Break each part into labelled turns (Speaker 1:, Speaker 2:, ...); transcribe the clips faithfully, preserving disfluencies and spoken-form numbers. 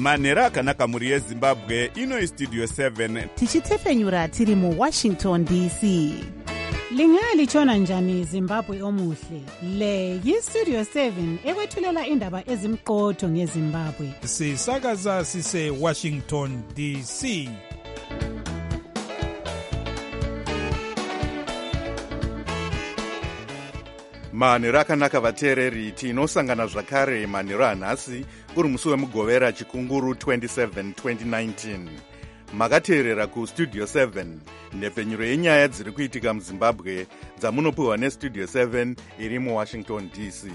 Speaker 1: manhero akanaka mhuri yezimbabwe. Ino istudio seven
Speaker 2: tichitsefenyura tiri muwashington D C.
Speaker 3: Lingalitshona njani Zimbabwe omuhle? Le yistudio seven ekwethulela indaba ezimqotho ngeZimbabwe.
Speaker 4: Sisakaza sise Washington D C.
Speaker 1: manhero akanaka vateereri, tinosangana zvakare manhero anhasi uri musi wemugovera chikunguru twenty-seven twenty nineteen. Makateerera kustudio seven, nhepfenyuro yenyaya dziri kuitika muzimbabwe dzamunopiwa nestudio seven iri muwashington D C.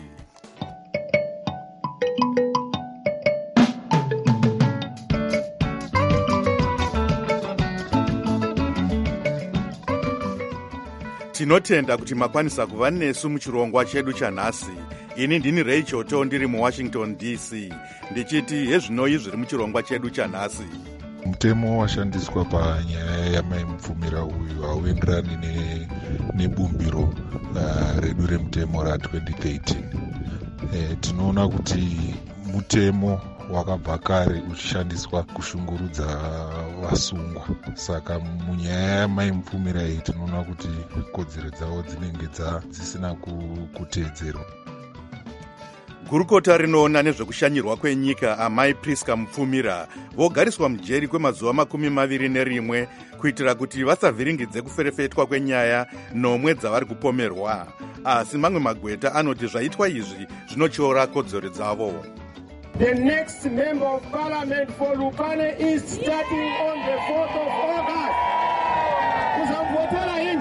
Speaker 1: Tinotenda kuti makwanisa kuva nesu muchirongwa chedu chanhasi. Ini ndini Rachel To ndiri muwashington D C, ndichiti hezvinoi zviri muchirongwa chedu chanhasi.
Speaker 5: Mutemo washandiswa panyaya yamai mupfumira uyu hauenderani ne, nebumbiro uh, redu remutemo ra twenty thirteen. E, tinoona kuti mutemo wakabva kare uchishandiswa kushungurudza vasungwa. Saka munyaya yamai mupfumira iyi tinoona kuti kodzero dzavo dzinenge dzisina kuteedzerwa.
Speaker 1: Gurukota rinoona nezvekushanyirwa kwenyika amai Priska Mupfumira vogariswa mujeri kwemazuva makumi maviri nerimwe kuitira kuti vasavhiringidze kuferefetwa kwenyaya nomwe dzavari kupomerwa. Asi mamwe magweta anoti zvaitwa izvi zvinochiora kodzero dzavo.
Speaker 6: The next member of parliament for Lupane is starting on the fourth of August. Uzamvotera in?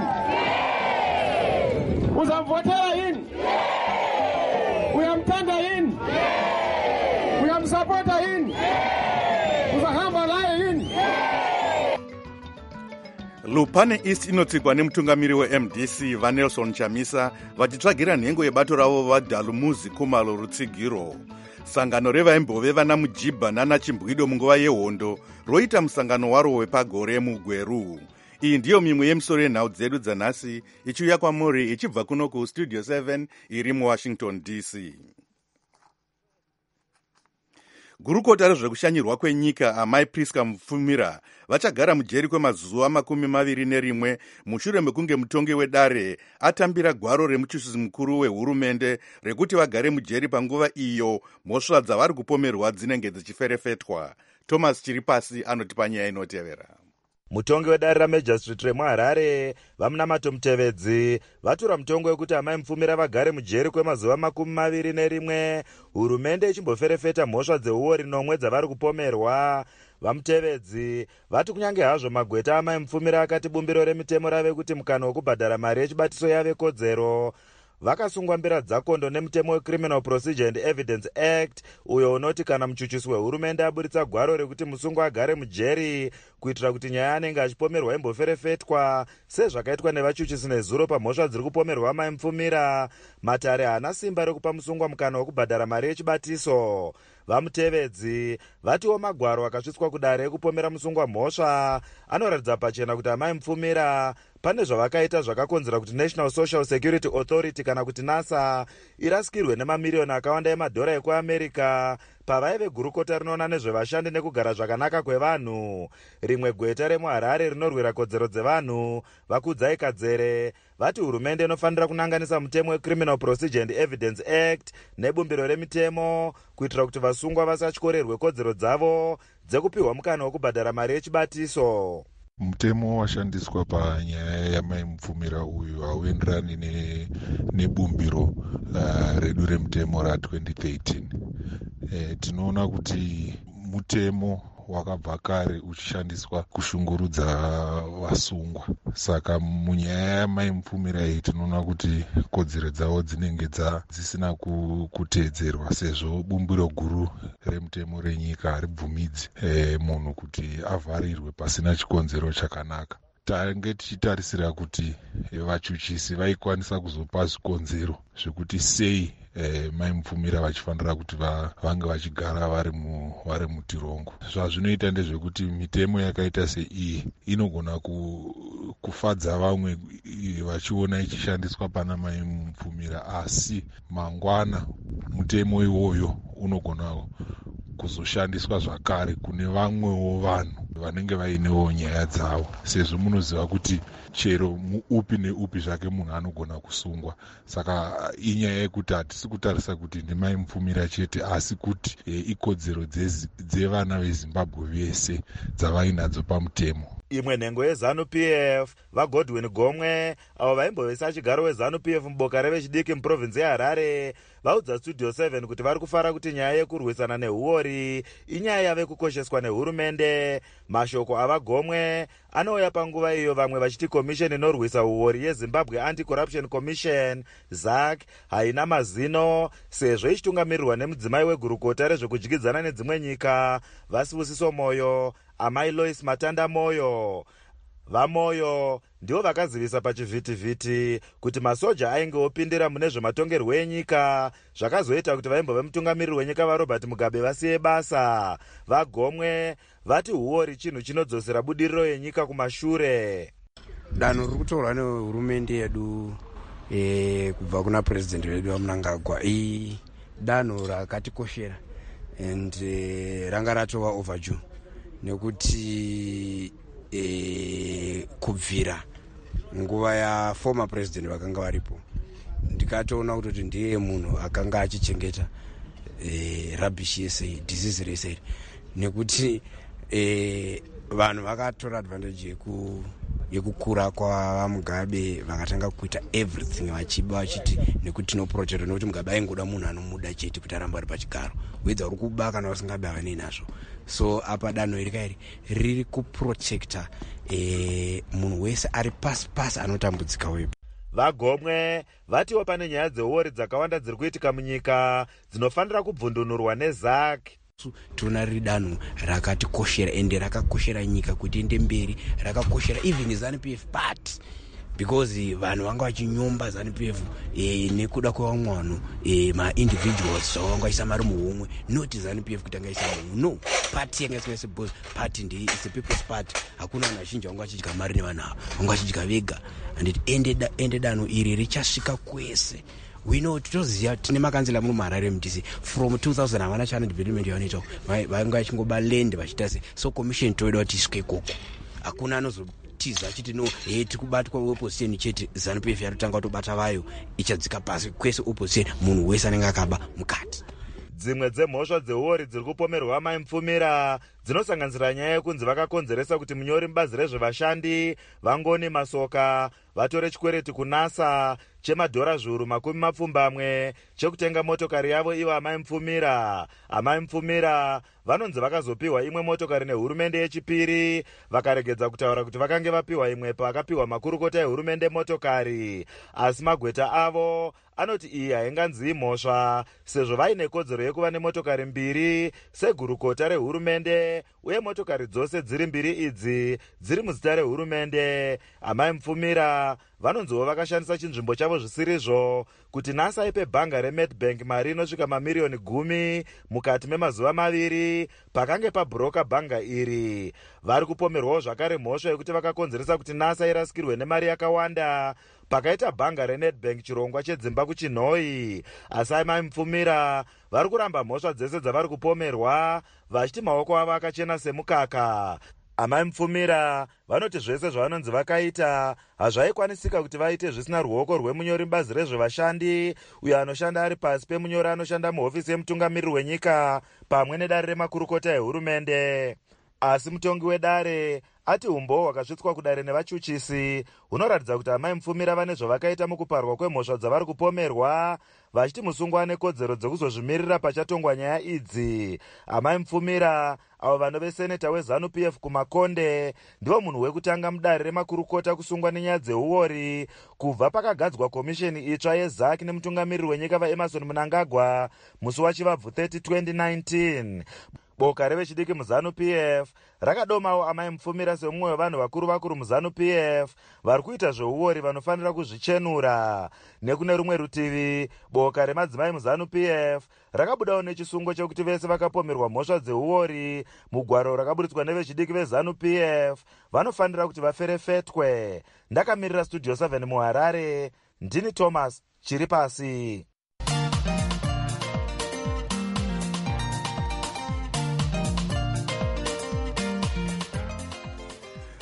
Speaker 6: Uzamvotera in? Uyamtanda in? Uyamsupporta in? Uzahamba naye in?
Speaker 1: Lupane East inotsikwa nemutungamiri we-M D C vaNelson Chamisa vachitsvagira nhengo yebato ravo vaDalumuzi Khumalo Rutsigiro. Sangano revaimbove vana Mujibha nana Chimbwido munguva yehondo roita musangano waro wepagore muGweru. Iyi ndiyo mimwe yemisoro yenhau dzedu dzanhasi ichiuya kwamuri ichibva kuno kustudio seven iri muwashington D C. Gurukota rezvekushanyirwa kwenyika amai Priska Mupfumira vachagara mujeri kwemazuva makumi maviri nerimwe mushure mekunge mutongi wedare atambira gwaro remuchuchisi mukuru wehurumende rekuti vagare mujeri panguva iyo mhosva dzavari kupomerwa dzinenge dzichiferefetwa. Thomas Chiripasi anoti panyaya inotevera.
Speaker 7: Mutongi wedare raMajistrate remuHarare vamunamato Mutevedzi vatura mutongo wekuti amai Mupfumira vagare mujeri kwemazuva makumi maviri nerimwe hurumende ichimboferefeta mhosva dzeuori nomwe dzavari kupomerwa. Vamutevedzi vati kunyange hazvo magweta amai Mupfumira akati bumbiro remitemo rave kuti mukana wekubhadhara mari yechibatiso yave kodzero, vakasungwa mbira dzakondo nemutemo weCriminal Procedure and Evidence Act uyo unoti kana muchuchisi wehurumende aburitsa gwaro rekuti musungwa agare mujeri kuitira kuti nyaya anenge achipomerwa imboferefetwa sezvakaitwa nevachuchisi nezuro pamhosva dziri kupomerwa amai Mupfumira, matare haana simba rekupa musungwa mukana wekubhadhara mari yechibatiso. Vamutevedzi vatiwo magwaro akasvitswa kudare ekupomera musungwa mhosva anoratidza pachena kuti amai Mupfumira pane zvavakaita zvakakonzera kuti National Social Security Authority kana kuti NASA irasikirwe nemamiriyoni akawanda emadhora ekuAmerica pavaive gurukota rinoona nezvevashandi nekugara zvakanaka kwevanhu. Rimwe gweta remuHarare rinorwira kodzero dzevanhu vakudzai Kadzere vati hurumende inofanira kunanganisa mutemo weCriminal Procedure and Evidence Act nebumbiro remitemo kuitira kuti vasungwa vasatyorerwe kodzero dzavo dzekupiwa mukana wekubhadhara mari yechibatiso.
Speaker 5: Mutemo washandiswa panyaya yamai Mupfumira uyu hauenderani ne, nebumbiro uh, redu remutemo ra twenty thirteen. E, tinoona kuti mutemo wakabva kare uchishandiswa kushungurudza vasungwa. Saka munyaya yamai Mupfumira iyi tinoona kuti kodzero dzavo dzinenge dzisina kuteedzerwa sezvo bumbiro guru remutemo renyika haribvumidzi e, munhu kuti avharirwe pasina chikonzero chakanaka. Tange tichitarisira kuti vachuchisi vaikwanisa kuzopa zvikonzero zvekuti sei eh, mai Mupfumira vachifanira kuti va, vange vachigara vari mu, vari mutirongo. Zvazvinoita ndezvekuti mitemo yakaita seiyi inogona ku, kufadza vamwe vachiona ichishandiswa pana mai Mupfumira, asi mangwana mutemo iwoyo unogona kuzoshandiswa zvakare kune vamwewo vanhu vanenge vainewo nyaya dzavo, sezvo munoziva kuti chero muupi neupi zvake munhu anogona kusungwa. Saka inyaya yekuti hatisi kutarisa kuti ndimai Mufumira chete, asi kuti e, ikodzero dzevana veZimbabwe vese dzavainadzo pamutemo.
Speaker 7: Imwe nhengo yeZANU-P F vaGodwin Gomwe avo vaimbovesa chigaro weZANU-P F muboka revechidiki muprovinzi yeHarare vaudza Studio seven kuti vari kufara kuti nyaya yekurwisana nehuori inyaya yave kukosheswa nehurumende. Mashoko avaGomwe anouya panguva iyo vamwe vachiti komisheni inorwisa huori yeZimbabwe Anti-Corruption Commission Z A C haina mazino sezvo ichitungamirirwa nemudzimai wegurukota rezvekudyidzana nedzimwe nyika Vasibusiso Moyo, amai Lois Matanda Moyo. VaMoyo ndivo vakazivisa pachivhitivhiti kuti masoja ainge opindira mune zvematongerwo enyika, zvakazoita kuti vaimbove mutungamiriri wenyika vaRobert Mugabe vasiye basa. VaGomwe vati huori chinhu chinodzosera budiriro yenyika kumashure.
Speaker 8: Danho riri kutorwa nehurumende yedu e, kubva kuna president wedu Mnangagwa i danho rakatikoshera and e, ranga ratova overdue nekuti e, kubvira nguva ya former president vakanga varipo ndikatoona kuti ndiye munhu akanga achichengeta e, rubbish yese disease rese nekuti e, vanhu vakatora advantage yeku yekukura kwa Mugabe vakatanga kuita everything vachiba vachiti nekuti no project nekuti Mugabe aingoda munhu anomuda chete kuti aramba ari pachigaro wedza uri kuba kana usingabe havane nazvo. So apa danho iri kairi riri kuprotecta eh, munhu wese ari pasi pasi anotambudzika wepo.
Speaker 7: VaGomwe vatiwo pane nyaya dzehuori dzakawanda dziri kuitika munyika dzinofanira kubvundunurwa neZ A C.
Speaker 8: Tuna riri danho rakatikoshera ende rakakoshera nyika kuti ende mberi, rakakoshera even ZANU-P F part because vanhu vanga vachinyomba ZANU-P F eh, nekuda kwevamwe vanhu eh, ma-individuals zvavanga vaisa mari muhomwe, not ZANU-P F kuti anga isa muhomwe, no, party yanga isingaise boss, party ndi is the people's party. Hakuna vanhu vazhinji vanga vachidya mari nevanhu ava, vanga vachidya vega, and ende, ende danho iri richasvika kwese. We know titoziya tine makanzila muno muHarare M D C from two thousand havana chana development yavanoita vanga vachingoba land vachitase, so commission toida kuti isvike ikoko. Hakuna anozotiza achiti no hey, tikubatwa opposition chete, ZANU-P F yarotanga kutobata vayo ichadzika pasi kwese opposition, munhu wese anenge akaba mukati.
Speaker 7: Dzimwe dzemhosva dzehuori dziri kupomerwa amai Mufumira dzinosanganisira nyaya yekunzi vakakonzeresa kuti munyori mubazi rezvevashandi vangoni masoka vatore chikwereti kunasa chemadhora zviuru makumi mapfumbamwe chekutenga motokari yavo ivo amai Mufumira. Amai Mufumira vanonzi vakazopiwa imwe motokari nehurumende yechipiri, vakaregedza kutaura kuti vakange vapiwa imwe pavakapiwa makurukota ehurumende motokari, asi magweta avo anoti iyi hainganzi mhosva sezvo vaine kodzero yekuva nemotokari mbiri segurukota rehurumende, uye motokari dzose dziri mbiri idzi dziri muzita rehurumende. Amai Mufumira vanonziwo vakashandisa chinzvimbo chavo zvisirizvo kuti nhasi aipe bhanga reMedbank mari inosvika mamiriyoni gumi mukati memazuva maviri pakange pabhuroka bhanga iri. Vari kupomerwawo zvakare mhosva yekuti vakakonzeresa kuti nhasi irasikirwe nemari yakawanda pakaita bhanga reNedbank chirongwa chedzimba kuchinhoi. Asi amai Mufumira vari kuramba mhosva dzese dzavari kupomerwa vachiti maoko avo akachena semukaka. Amai Mufumira vanoti zvese zvavanonzi vakaita hazvaikwanisika kuti vaite zvisina ruoko rwemunyori mubazi rezvevashandi uyo anoshanda ari pasi pemunyori anoshanda muhofisi yemutungamiriri wenyika pamwe nedare remakurukota ehurumende. Asi mutongi wedare ati umbo hwakasvitswa kudare nevachuchisi hunoratidza kuti amai Mufumira vane zvavakaita mukuparwa kwemhosva dzavari kupomerwa, vachiti musungwa ane kodzero dzekuzozvimirira pachatongwa nyaya idzi. Amai Mufumira avo vanove seneta weZANU-P F kumakonde ndivo munhu wekutanga mudare remakurukota kusungwa nenyaya dzehuori kubva pakagadzwa komisheni itsva yeZ A C nemutungamiriri wenyika vaEmmerson Mnangagwa musi wachivabvu thirty twenty nineteen. Boka revechidiki muZANU-P F rakadomawo amai Mufumira semumwe wevanhu vakuru vakuru muZANU-P F vari kuita zvehuori vanofanira kuzvichenura. Nekune rumwe rutivi, boka remadzimai muZANU-P F rakabudawo nechisungo chekuti vese vakapomerwa mhosva dzehuori mugwaro rakaburitswa nevechidiki veZANU-P F vanofanira kuti vaferefetwe. Ndakamirira Studio seven muHarare, ndini Thomas Chiripasi.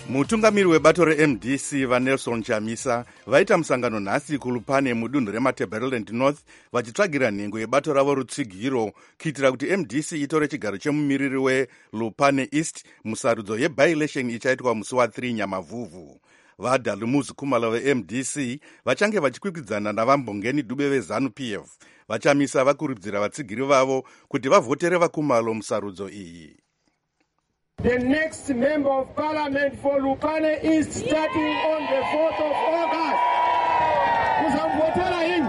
Speaker 1: mutungamiri webato re-M D C vaNelson Chamisa vaita musangano nhasi kulupane mudunhu rematabeleland north vachitsvagira nhengo yebato ravo rutsigiro kuitira kuti M D C itore chigaro chemumiriri welupane east musarudzo yebyelection ichaitwa musi wa3 nyamavhuvhu. vadalumuzi kumalo ve-M D C vachange vachikwikwidzana navambongeni dube vezanu P F. vachamisa vakurudzira vatsigiri vavo kuti vavhotere vakumalo musarudzo iyi.
Speaker 6: The next member of parliament for Lupane is starting on the fourth of August. Uzamvotera in?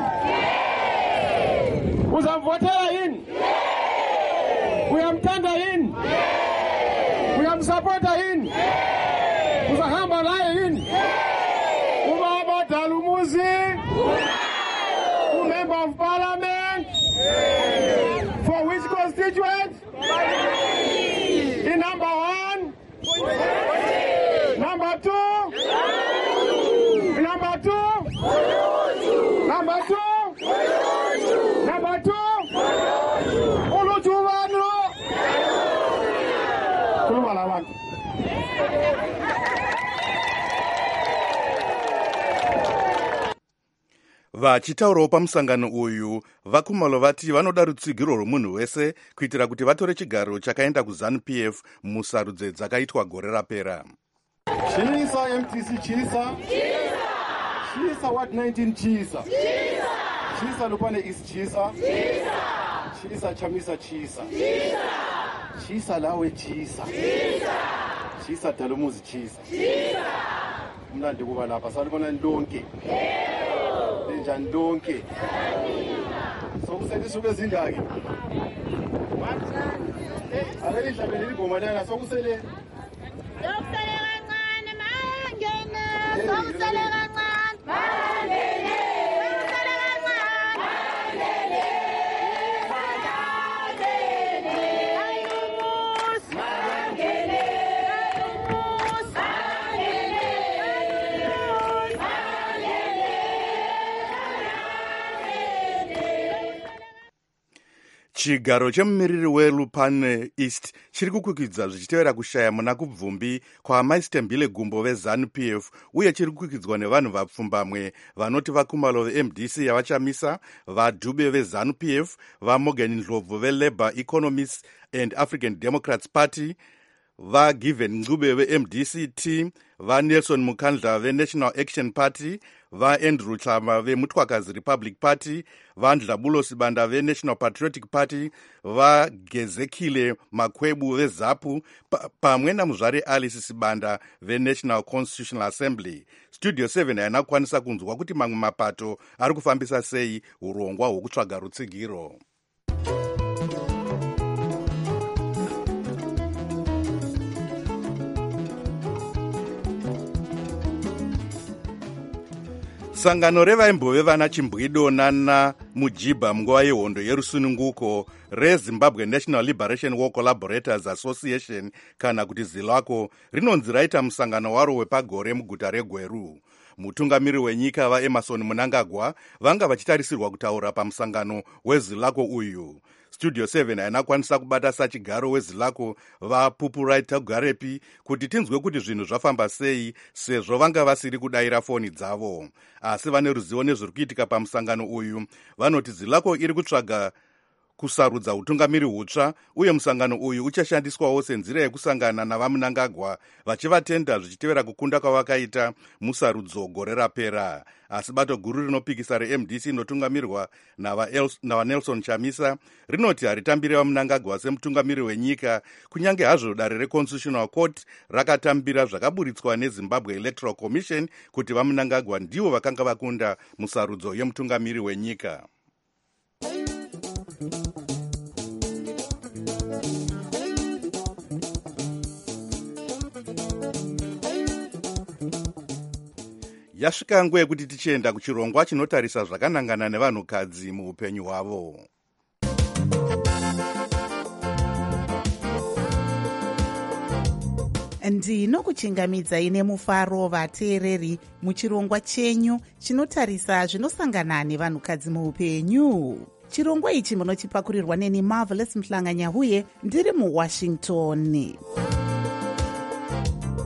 Speaker 6: Uzamvotera in? Uyamtanda in? Uyamsupporta in? Uzahamba naye in? Ubaba Dalumuzi? Member of parliament? For which constituent? In number one, number two, number two, number two, number two, Uluchuvano, Kulumalawan.
Speaker 1: vachitaurawo pamusangano uyu vakumalo vati vanoda rutsigiro rwomunhu wese kuitira kuti vatore chigaro chakaenda kuzanu P F musarudzo dzakaitwa gore rapera.
Speaker 6: Chisa M T C Chisa. Chisa what nineteen Chisa. Chisa Lupane is Chisa. Chisa Chamisa Chisa. Chisa Lawe Chisa. Chisa Dalumuzi Chisa. Mnandi kuba lapha salibona ndonke. Njani ndonke. Sokusele suke zingaki. Ake idlabe ligoma lana sokusele.
Speaker 9: Sokusele kancane mangene. Sokusele kancane mangene. Sokusele kancane mangene. Ayumus mangene. Ayumus mangene.
Speaker 1: chigaro chemumiriri welupane east chiri kukwikidza zvichitevera kushaya muna kubvumbi kwamaistembile gumbo vezanu P F uye chiri kukwikidzwa nevanhu vapfumbamwe vanoti vakumalo ve-M D C yavachamisa, vadhube vezanu P F, vamorgan ndlovu velabour economists and African Democrats Party, vagiven ncube ve-M D C T, vaNelson Mukandla ve-National Action Party, vaAndrew Chama vemutwakazi Republic Party, vaNdlabulo Sibanda ve-National Patriotic Party, vagezekile Makwebu veZAPU pamwe namuzvare Alice Sibanda ve-National Constitutional Assembly. Studio seven haina kukwanisa kunzwa kuti mamwe mapato ari kufambisa sei urongwa hwokutsvaga rutsigiro. sangano revaimbove vana chimbwido nana mujibha munguva yehondo yerusununguko rezimbabwe National Liberation War Collaborators Association kana kuti zilako rinonzi raita musangano waro wepagore muguta reGweru. mutungamiri wenyika vaEmerson Mnangagwa vanga vachitarisirwa kutaura pamusangano wezilako uyu. Studio seven haina kwanisa kubata sachigaro wezilako vapupuraita garepi kuti tinzwe kuti zvinhu zvafamba sei sezvo vanga vasiri kudaira foni dzavo. Asi vane ruzivo nezviri kuitika pamusangano uyu vanoti zilako iri kutsvaga kusarudza utungamiri hutsva uye musangano uyu uchashandiswawo senzira yekusangana navaMnangagwa vachivatenda zvichitevera kukunda kwavakaita musarudzo gore rapera. Asi bato guru rinopikisa re-M D C inotungamirwa navaNelson Chamisa rinoti haritambire vaMnangagwa semutungamiri wenyika, kunyange hazvo dare reConstitutional Court rakatambira zvakaburitswa neZimbabwe Electoral Commission kuti vaMnangagwa ndivo vakanga vakunda musarudzo yemutungamiri wenyika. Yasvika nguva yekuti tichienda kuchirongwa chinotarisa zvakanangana nevanhukadzi muupenyu hwavo.
Speaker 2: ndinokuchingamidzai nemufaro vateereri muchirongwa chenyu chinotarisa zvinosangana nevanhukadzi muupenyu. chirongwa ichi munochipakurirwa neni Marvelous Mhlanga Nyahuye ndiri muWashington.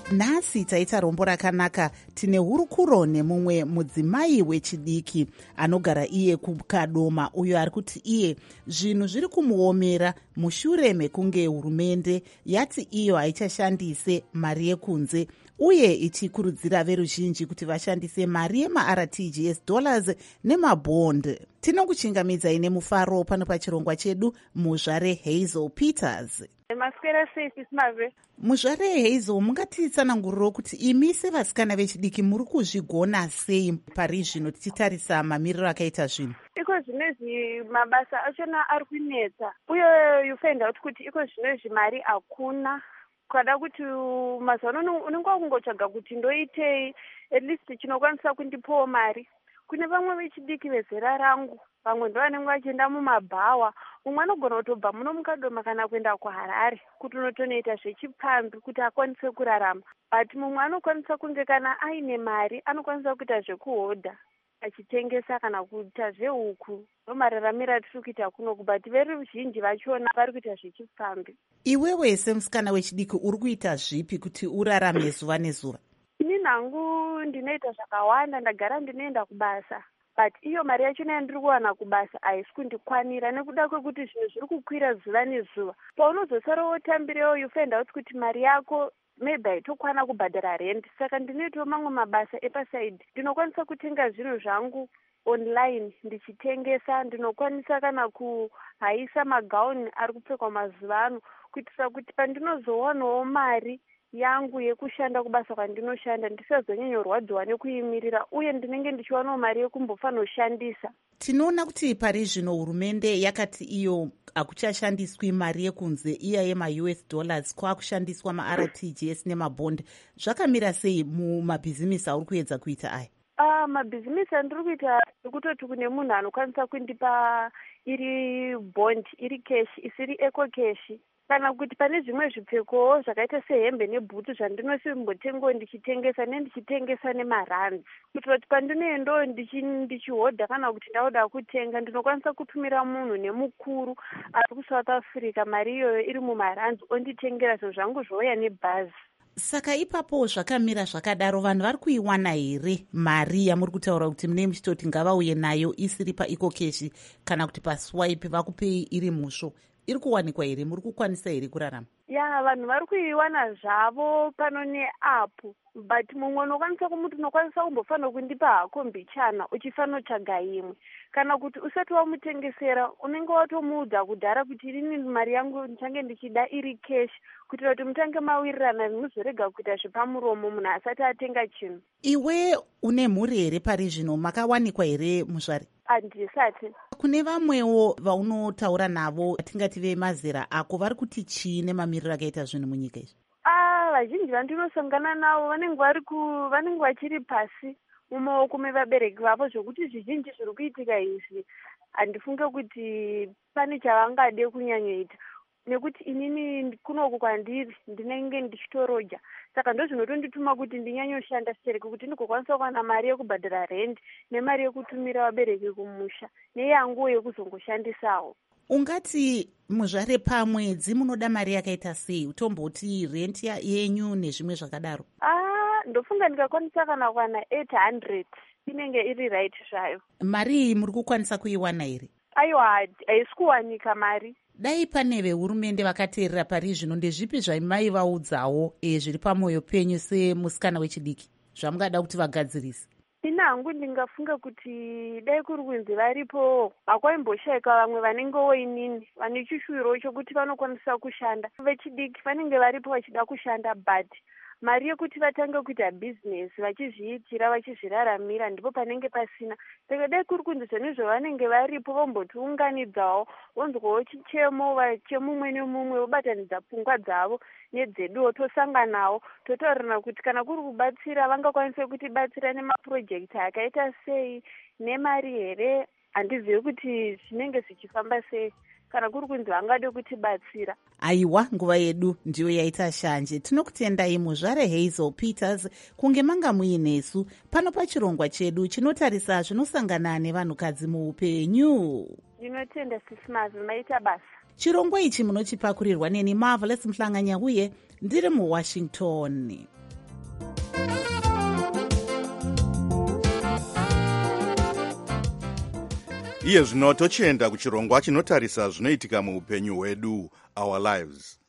Speaker 2: nhasi taita rombo rakanaka. Tine hurukuro nemumwe mudzimai wechidiki anogara iye kukadoma, uyo ari kuti iye zvinhu zviri kumuomera mushure mekunge hurumende yati iyo haichashandise mari yekunze uye ichikurudzira veruzhinji kuti vashandise mari yema-R T G S dollars nemabond. Tinokuchingamidzai nemufaro pano pachirongwa chedu muzvare Hazel Peters.
Speaker 10: Maswera sei Sismave?
Speaker 2: Muzvare Hazel, mungatitsananguriro kuti imi sevasikana vechidiki muri kuzvigona sei pari zvino tichitarisa mamiriro akaita zvinhu?
Speaker 10: Iko zvinezvi mabasa achona ari kunetsa uye you find out kuti iko zvinezvi mari hakuna. Kada kuti mazano unenge wakungotsvaga kuti ndoitei at least chinokwanisa kundipawo mari. Kune vamwe vechidiki vezera rangu, vamwe ndo vanenge vachienda mumabhawa, umwe anogona kutobva muno mukadoma kana kuenda kuHarare kuti unotonoita zvechipfambi kuti akwanise kurarama. But mumwe anokwanisa kunge kana aine mari anokwanisa kuita zvekuhodha achitengesa kana kuita zvehuku. Ndomararamiro atiri kuita kunoku, but veruzhinji vachona vari kuita zvechipfambi.
Speaker 2: Iwewe semusikana wechidiki uri kuita zvipi kuti urarame zuva nezuva?
Speaker 10: Ini nangu ndinoita zvakawanda, ndagara ndinoenda kubasa, but iyo mari yachona yandiri kuwana kubasa haisi kundikwanira nekuda kwekuti zvinhu zviri kukwira zuva nezuva. Paunozosara wotambirewo you find out kuti mari yako maybe haitokwana kubhadhara rent. Saka ndinoitawo mamwe mabasa epasaidi. Ndinokwanisa kutenga zvinhu zvangu online ndichitengesa. Ndinokwanisa kana kuhaisa magauni ari kupfekwa mazuva ano kuitira kuti pandinozowanawo mari yangu yekushanda kubasa kwandinoshanda ndisazonyanyorwadziwa nekuimirira uye ndinenge ndichiwanawo mari yekumbofanoshandisa.
Speaker 2: Tinoona kuti pari zvino hurumende yakati iyo hakuchashandiswi mari yekunze iya yema-U S dollars kwakushandiswa ma-R T G S nemabond. Zvakamira sei mumabhizimisi auri kuedza kuita aya?
Speaker 10: Ah, mabhizimisi andiri kuita ekutoti kune munhu anokwanisa kundipa iri bond, iri cash, isiri eco cash. Kana kuti pane zvimwe zvipfeko zvakaita sehembe nebhutu zvandinosombotengawo ndichitengesa nendichitengesa nemaranzi. Kuitira kuti pandinoendawo ndichihodha kana kuti ndauda kutenga ndinokwanisa kutumira munhu nemukuru ari kuSouth Africa mari iyoyo iri mumaranzi onditengera zvinhu zvangu zvouya nebhazi.
Speaker 2: Saka ipapo zvakamira zvakadaro, vanhu vari kuiwana here mari yamuri kutaura kuti mune muchitoti ngavauye nayo isiri paeco cash kana kuti paswipe vakupei iri musvo? Iri kuwanikwa here? Muri kukwanisa here kurarama?
Speaker 10: Ya, vanhu vari kuiwana zvavo pano neapu, but mumwe unokwanisa kumuti unokwanisa kumbofanira kundipa hako mbichana uchifanotsvaga imwe. Kana kuti usati wamutengesera unenge watomuudza kudhara kuti rini mari yangu ndichange ndichida iri cash kuitira kuti mutange mawirirana muzorega kuita zvepamuromo munhu asati atenga chinhu.
Speaker 2: Iwe une mhuri here pari zvino? Makawanikwa here muzvare?
Speaker 10: Handisati.
Speaker 2: Kune vamwewo vaunotaura navo atingati vemazera ako vari kuti chii nemamiriro akaita zvinhu munyika izvi?
Speaker 10: Ah, vazhinji vandinosangana navo vanenge vari ku vanenge vachiri pasi mumaoko mevabereki vavo zvokuti zvizhinji zviri kuitika izvi handifunge kuti pane chavangade kunyanyoita nekuti inini kunoku kwandiri ndinenge ndichitoroja. Saka ndozvinotondituma kuti ndinyanyoshanda sereke kuti ndigokwanisa kuwana mari yekubhadhara rent nemari yekutumira vabereki kumusha neyanguwo yekuzongoshandisawo.
Speaker 2: Ungati muzvare pamwedzi munoda mari yakaita sei? Utomboti rent yenyu nezvimwe zvakadaro?
Speaker 10: Ah, ndofunga ndikakwanisa kana kuwana eight hundred inenge iri right zvayo.
Speaker 2: Mari iyi muri kukwanisa kuiwana here?
Speaker 10: Aiwa, haisi kuwanika mari.
Speaker 2: Dai pane vehurumende vakateerera pari zvino, ndezvipi zvaimaivaudzawo e zviri pamwoyo penyu semusikana wechidiki zvamungada kuti vagadzirise?
Speaker 10: Ina hangu ndingafunga kuti dai kuri kunzi varipo hakwaimboshaika vamwe vanengewo inini vane chishuwiro chokuti vanokwanisa kushanda. Vechidiki vanenge varipo vachida kushanda, but mari yekuti vatange kuita bhizinesi vachizviitira vachizviraramira ndipo panenge pasina. Saka dai kuri kunzi zvenizvo vanenge varipo vombotiunganidzawo vonzwawo chichemo chemumwe nemumwe vobatanidza pfungwa dzavo nedzeduwo tosanganawo totaurirana kuti kana kuri kubatsira vangakwanisa kutibatsira nemapurojekiti akaita sei nemari here. Handizivi kuti zvinenge zvichifamba sei kana kuri kunzi vangade kutibatsira.
Speaker 2: Aiwa, nguva yedu ndiyo yaita shanje. Tinokutendai muzvare Hazel Peters kunge manga muinesu pano pachirongwa chedu chinotarisa zvinosangana nevanhukadzi muupenyu.
Speaker 10: Ndinotenda Sismazi, maita basa.
Speaker 2: Chirongwa ichi munochipakurirwa neni Marvelous Mhlanganya uye ndiri muWashington.
Speaker 1: iye zvino tochienda kuchirongwa chinotarisa zvinoitika muupenyu hwedu, our lives.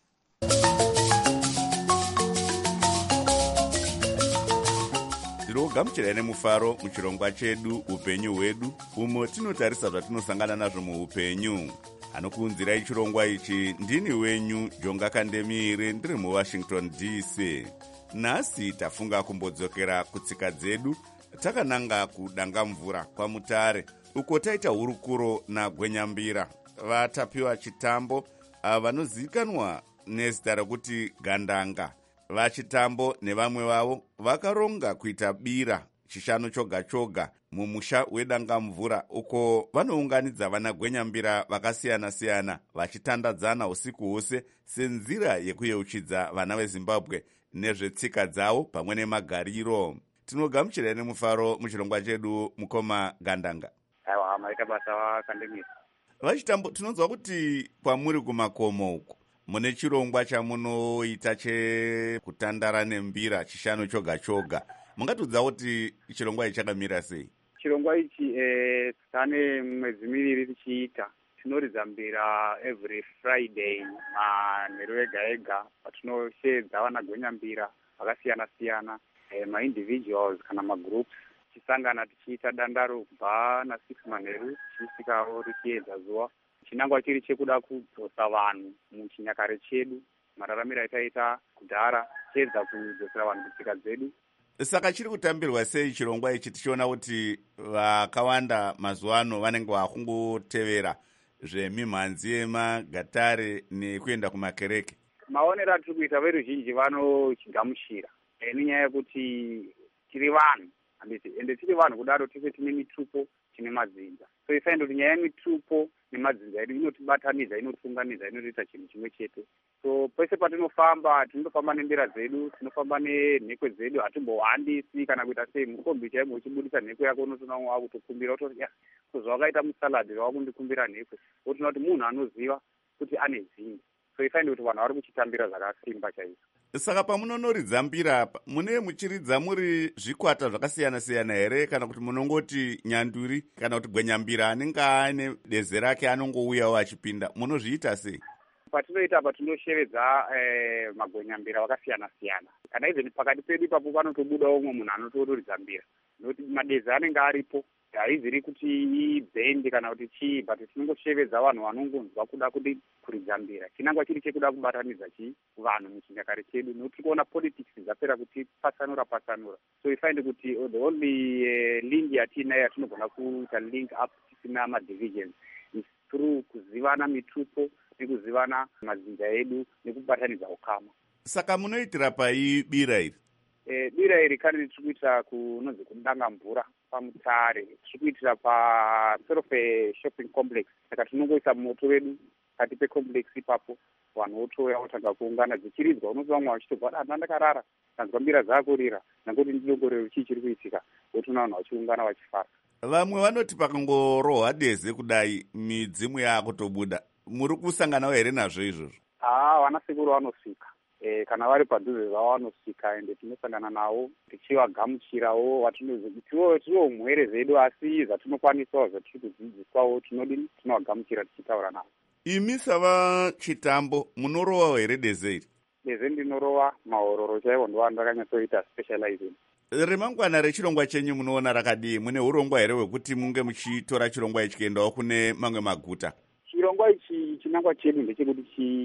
Speaker 11: tinogamuchirai nemufaro muchirongwa chedu upenyu hwedu, umo tinotarisa zvatinosangana nazvo muupenyu. Anokuunzirai chirongwa ichi ndini wenyu Jonga Kandemire, ndiri muWashington D C. Nhasi tafunga kumbodzokera kutsika dzedu, takananga kudanga mvura kwaMutare, uko taita hurukuro naGwenyambira, vatapiwa chitambo vanozivikanwa nezita rokuti Gandanga. Vachitambo nevamwe vavo vakaronga kuita bira chishanu choga choga mumusha wedanga mvura, uko vanounganidza vana Gwenyambira vakasiyana siyana vachitandadzana usiku hwose senzira yekuyeuchidza vana veZimbabwe nezvetsika dzavo pamwe nemagariro. Tinogamuchirai nemufaro muchirongwa chedu mukoma Gandanga.
Speaker 12: Aiwa, maita basa vakandemira.
Speaker 11: Vachitambo, tinonzwa kuti kwamuri kumakomo uko mune chirongwa chamunoita chekutandara nembira chishanu choga choga. Mungatudza kuti chirongwa ichi chakamira sei?
Speaker 12: Chirongwa ichi eh, tane mwedzi miviri tichiita. Tinoridza mbira every Friday manheru ega ega, patinosheedza vana Gwenyambira vakasiyana siyana, eh, ma-individuals kana ma-groups, tichisangana tichiita dandaro kubva na six manheru tichisvikawo richiedza zuva. Chinangwa chiri chekuda kudzosa vanhu muchinyakare chedu, mararamiro ataita kudhara, tichiedza kudzosera vanhu kutsika dzedu.
Speaker 11: Saka chiri kutambirwa sei chirongwa ichi, tichiona kuti vakawanda mazuva ano vanenge vakungotevera zvemimhanzi yemagatare nekuenda kumakereke?
Speaker 12: Maonero atiri kuita veruzhinji vanochigamuchira, e, nenyaya yekuti tiri vanhu, ende tiri vanhu kudaro tese tine mitupo, tine madzinza. So ifaenda kuti nyaya yemitupo nemadzinza edu inotibatanidza, inotiunganidza, inotiita chinhu chimwe chete. So pese patinofamba, tinofamba nembira dzedu, tinofamba nenhekwe dzedu, hatimbohandisi kana kuita sei. Mukombi chaimo uchibudisa nhekwe yako unotoona wakutokumbira, utoti ya kuzva wakaita musaladhi wakundikumbira nhekwe, wotoona kuti munhu anoziva kuti ane dzinza. So ifaenda kuti vanhu vari kuchitambira zvakasimba chaizvo.
Speaker 11: Saka pamunonoridza mbira apa, mune muchiridza muri zvikwata zvakasiyana siyana here, kana kuti munongoti nyanduri kana kuti Gwenyambira anenge ane deze rake anongouyawo achipinda, munozviita sei?
Speaker 12: Patinoita apa tinoshevedza eh, magwenyambira vakasiyana siyana. Kana even pakati pedu ipapo panotobuda umwe munhu anotonoridza mbira, nokuti madeze anenge aripo, haiziri kuti ibhendi kana kuti chii, but tinongoshevedza vanhu vanongonzwa kuda kuti kuridza mbira. Chinangwa chiri chekuda kubatanidza chii vanhu muchinyakare chedu, nokuti kuona politics dzapera kuti pasanura pasanura. So ifainde kuti the only uh, link yatinayo yatinogona kuita link up tisina madivisions is through kuzivana mitupo nekuzivana madzinza edu nekubatanidza ukama.
Speaker 11: Saka munoitira pai bira iri?
Speaker 12: E, bira iri kani tiri kuitira kunonzi kudanga mvura paMutare, tiri kuitira pa sort of a shopping complex. Saka tinongoisa moto wedu kati pecomplex ipapo, vanhu votouya votanga kuungana, dzichiridzwa unoti vamwe vachitobva dana ndakarara ndanzwa mbira dzako rira, nangoti ndidongorero chii chiri kuitika, votoona vanhu vachiungana vachifara.
Speaker 11: Vamwe vanoti pakangorohwa deze kudai midzimu yakutobuda, muri kusanganawo here nazvo izvozvo?
Speaker 12: Ah, vana sekuru vanosvika. E, kana vari padhuze zvavo vanosvika, ende tinosangana navo tichivagamuchirawo vatinozi tiwo tiwo mhwere zedu, asi zvatinokwanisawo zvatiri kudzidziswawo tinodini tinovagamuchira tichitaura navo.
Speaker 11: Imi sava chitambo munorowawo here deze iri?
Speaker 12: Deze ndinorova mahororo chaivo, ndo ndakanyatsoita specializing.
Speaker 11: Remangwana rechirongwa chenyu munoona rakadii? Mune urongwa here hwekuti munge muchitora chirongwa ichi kuendawo kune mamwe maguta?
Speaker 12: Chirongwa ichi chinangwa chedu ndechekuti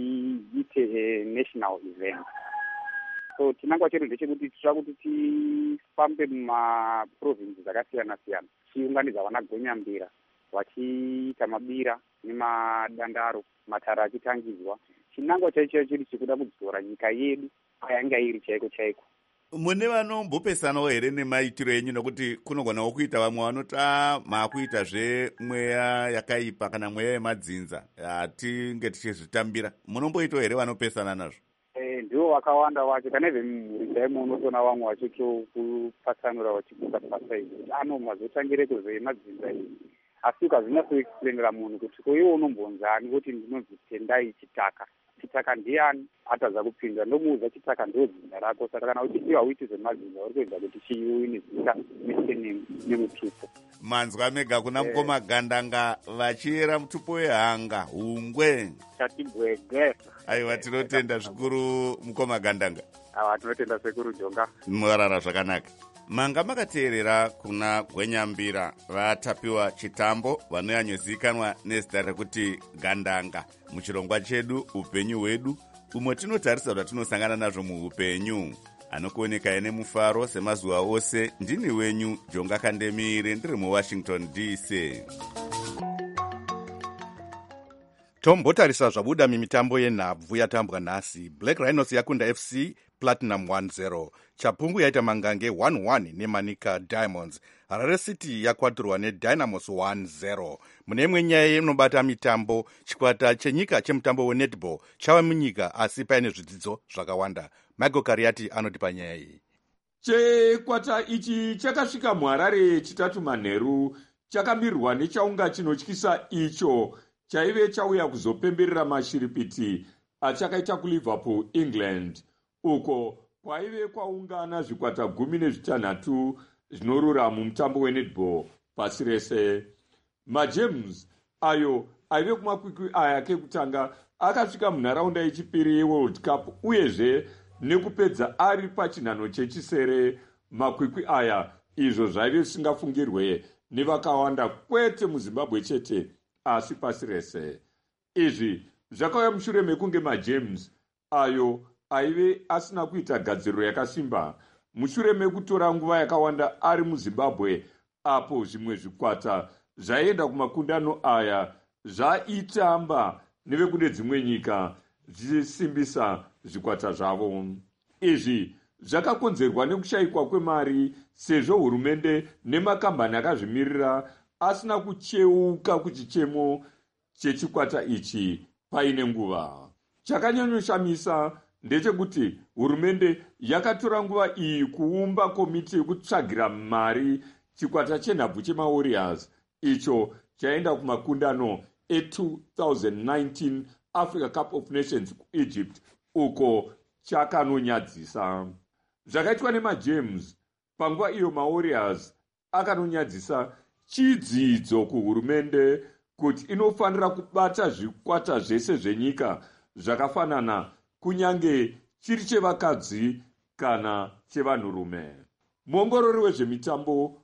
Speaker 12: chiite national event. So chinangwa chedu ndechekuti tira kuti tifambe mumaprovinsi dzakasiyana siyana, tichiunganidza vana Gwenyambira vachiita mabira nemadandaro, matare achitangidzwa. Chinangwa chaicho chiri chikuda kudzora nyika yedu ayanga iri chaiko chaiko.
Speaker 11: Mune vanombopesanawo here nemaitiro enyu, nokuti kunogonawo kuita vamwe vanoti a maakuitazve mweya yakaipa kana mweya yemadzinza, hatinge tichizvitambira. Munomboitawo here vanopesana nazvo?
Speaker 12: Eh, ndivo vakawanda vacho. Kana even mumuri chaimo unotoona vamwe vachitokupasanura vachikuka pasaizi kuti ano mazotangire kuze madzinza iyi. Asi ukazvinyatsoexplainera munhu kuti koiwo unombonzani, kuti ndinonzi tendai chitaka. Chitaka ndiani? Atadza kupinda ndomuudza chitaka ndo dzinza rako. Saka kana uchipiwa uiti zvemadzinza uri kuedza kuti chiuyi nezita nemutupo.
Speaker 11: manzwa mega kuna mukoma gandanga vachiyera mutupo wehanga hungwe
Speaker 12: chatibwege.
Speaker 11: Aiwa, tinotenda zvikuru mukoma gandanga.
Speaker 12: Awa, tinotenda sekuru Jonga.
Speaker 11: Mwarara zvakanaka. Manga makateerera kuna Gwenyambira vatapiwa chitambo vanoyanyozikanwa nezita rekuti gandanga muchirongwa chedu upenyu hwedu, umwe tinotarisa kuti tinosangana nazvo muupenyu. Anokuonekai nemufaro semazuva ose. Ndini wenyu Jonga Kandemire, ndiri muWashington D C.
Speaker 1: tombotarisa zvabuda mimitambo yenhabvu yatambwa nhasi. Black Rhinos yakunda F C Platinum one zero, Chapungu yaita mangange one one nemanika Diamonds, Harare City yakwaturwa neDynamos one zero. Mune imwe nyaya inobata mitambo, chikwata chenyika chemutambo wenetball chava munyika asi paine zvidzidzo zvakawanda. Michael Kariati anotipa nyaya iyi.
Speaker 13: Chikwata ichi chakasvika muHarare chitatu manheru, chakamirwa nechaunga chinotyisa icho chaive chauya kuzopemberera mashiripiti achakaita kuLiverpool, England, uko kwaive kwaungana zvikwata gumi nezvitanhatu zvinorura mumutambo wenetball pasi rese. MaGems ayo aive kumakwikwi aya kekutanga akasvika munharaunda yechipiri yeWorld Cup, uyezve nekupedza ari pachinhano chechisere. Makwikwi aya izvo zvaive zvisingafungirwe nevakawanda, kwete muZimbabwe chete asi pasi rese. Izvi zvakauya mushure mekunge MaGems ayo aive asina kuita gadziriro yakasimba mushure mekutora nguva yakawanda ari muZimbabwe, apo zvimwe zvikwata zvaienda kumakundano aya zvaitamba nevekune dzimwe nyika zvichisimbisa zvikwata zvavo. Izvi zvakakonzerwa nekushayikwa kwemari, sezvo hurumende nemakambani akazvimirira asina kucheuka kuchichemo chechikwata ichi paine nguva. Chakanyanyoshamisa ndechekuti hurumende yakatora nguva iyi kuumba komiti yekutsvagira mari chikwata chenhabvu chemaWarriors, icho chaenda kumakundano e-twenty nineteen Africa Cup of Nations kuEgypt, uko chakanonyadzisa. Zvakaitwa nemaGems panguva iyo maWarriors akanonyadzisa chidzidzo kuhurumende kuti inofanira kubata zvikwata zvese zvenyika zvakafanana, kunyange chiri chevakadzi kana chevanhurume. Muongorori wezvemitambo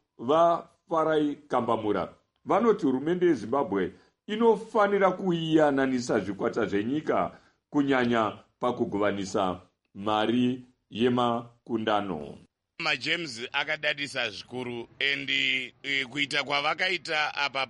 Speaker 13: vaFarai Kambamura vanoti hurumende yeZimbabwe inofanira kuiyananisa zvikwata zvenyika, kunyanya pakugovanisa mari yemakundano.
Speaker 14: MaGems akadadisa zvikuru, endi e, kuita kwavakaita apa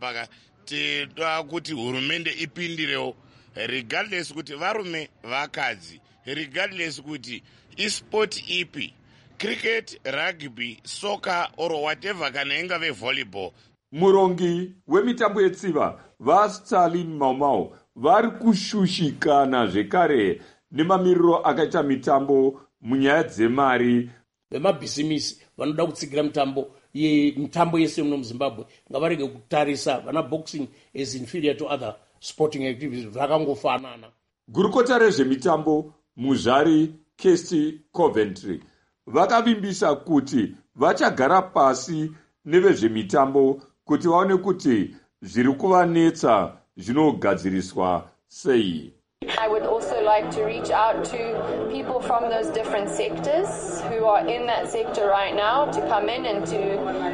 Speaker 14: pakateda kuti hurumende ipindirewo, regardless kuti varume vakadzi, regardless kuti esport ipi, cricket, rugby, soccer or whatever, kana ingave volleyball.
Speaker 13: Murongi wemitambo yetsiva vaStalin Maumau vari kushushikana zvekare nemamiriro akaita mitambo munyaya dzemari.
Speaker 15: Vemabhisimisi vanoda kutsigira mitambo ye mitambo yese muno muZimbabwe ngavarege kutarisa vana boxing as inferior to other sporting activities, vakangofanana.
Speaker 13: Gurukota rezvemitambo muzvari Kirsty Coventry vakavimbisa kuti vachagara pasi nevezvemitambo kuti vaone kuti zviri kuvanetsa zvinogadziriswa sei.
Speaker 16: I would also like to reach out to people from those different sectors who are in that sector right now to come in and to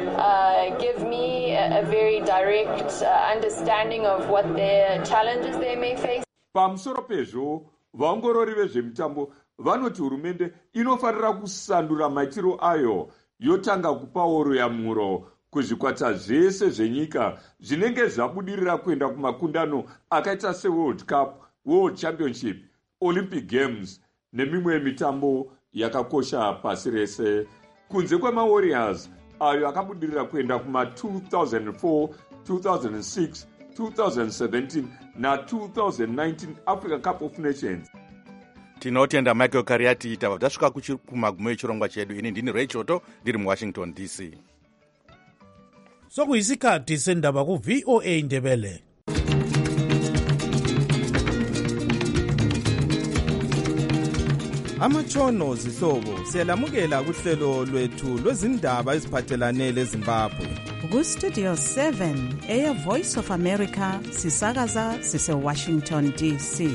Speaker 16: uh, give me a, a very direct uh, understanding of what their challenges they may face.
Speaker 13: Pamusoro pezvo, vaongorori vezvemitambo vanoti hurumende inofanira kusandura maitiro ayo yotanga kupawo ruyamuro kuzvikwata zvese zvenyika zvinenge zvabudirira kuenda kumakundano akaita seWorld Cup, World Championship, Olympic Games nemimwe mitambo yakakosha pasi rese. Kunze kwemaWarriors ayo akabudirira kuenda kuma two thousand four, two thousand six, two thousand seventeen na two thousand nineteen Africa Cup of Nations.
Speaker 1: Tinotenda Michael Kariati. Tava tasvika kumagumo echirongwa chedu. Ini ndini Ray Choto, ndiri muWashington D C.
Speaker 4: Sokuyisikhathi sendaba ku V O A Ndebele.
Speaker 17: amatshono zihlobo siyalamukela kuhlelo lwethu lwezindaba eziphathelane leZimbabwe.
Speaker 18: Ku-Studio seven eye Voice of America sisakaza sise-Washington D C.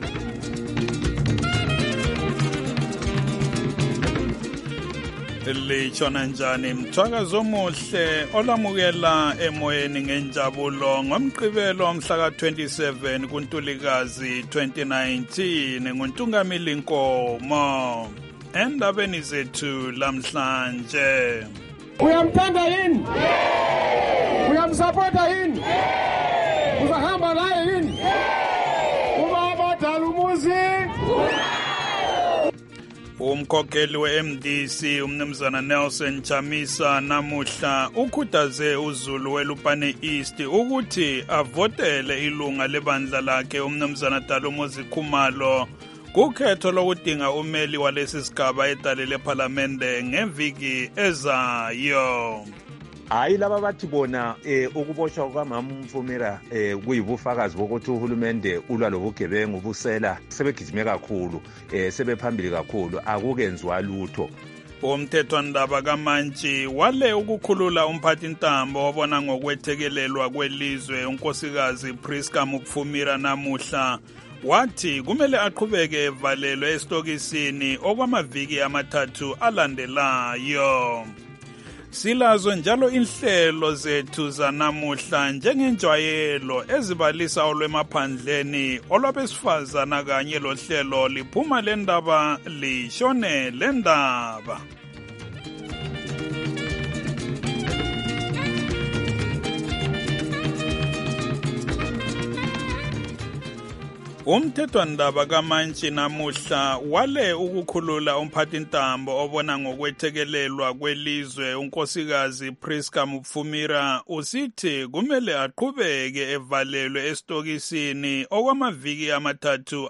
Speaker 19: Litshona njani mthwakazo omuhle olamukela emoyeni ngenjabulo ngomgqibelo mhla ka twenty-seven kuNtulikazi twenty nineteen nguNtungamili Nkomo. Endabeni zethu lamhlanje.
Speaker 6: Uyamthanda yini? Uyamsupporta yini? Uzahamba naye yini? Ubaba Dalumuzi.
Speaker 19: Umkhokheli we-M D C umnumzana Nelson Chamisa namuhla ukhuthaze uZulu weLupane East ukuthi avotele ilunga lebandla lakhe umnumzana Dalumuzi Khumalo kukhetho lokudinga umeli walesi sigaba edale lePhalamende ngeviki ezayo.
Speaker 20: Hayi laba bathi bona eh ukuboshwa kwamama Mfumira eh kuyibufakazi bokuthi uhulumende ulwa lobugebengu busela sebegijime kakhulu eh sebephambili kakhulu akukenziwa lutho.
Speaker 19: Umthethwandaba kaMantshi wale ukukhulula umphathi ntambo obona ngokwethekelelwa kwelizwe unkosikazi Priska Mupfumira namuhla wathi kumele aqhubeke evalelwe estokisini okwamaviki amathathu alandelayo. Silazo njalo inhlelo zethu zanamuhla njengenjwayelo ezibalisa olwemaphandleni olwabesifazana kanye lohlelo liphuma lendaba lishone lendaba. Umthethwandaba kaMantshi namuhla wale ukukhulula umphathi ntambo obona ngokwethekelelwa kwelizwe unkosikazi Priska Mupfumira usithi kumele aqhubeke evalelwe estokisini okwamaviki amathathu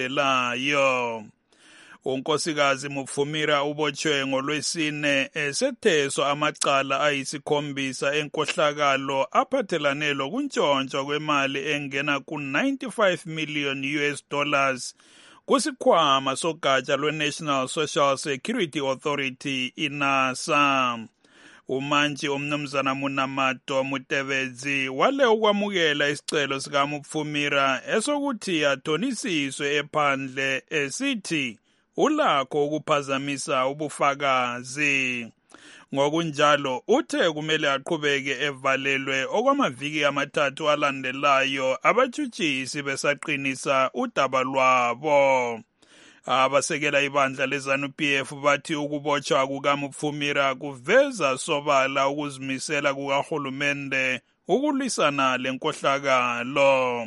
Speaker 19: alandelayo. Unkosikazi Mupfumira ubotshwe ngolwesine esetheswa amacala ayisikhombisa enkohlakalo aphathelane lokuntshontsha kwemali engena ku ninety-five million U S dollars kusikhwama sogatsha lwe-National Social Security Authority i-NASA. Umantshi omnumzana Munamato Mutevedzi wale ukwamukela isicelo sikaMupfumira esokuthi athonisiswe ephandle esithi ulakho ukuphazamisa ubufakazi. Ngokunjalo uthe kumele aqhubeke evalelwe okwamaviki amathathu alandelayo abatshutshisi besaqinisa udaba lwabo. Abasekela ibandla leZANU-P F bathi ukubotshwa kukaMupfumira kuveza sobala ukuzimisela kukahulumende ukulwisana lenkohlakalo.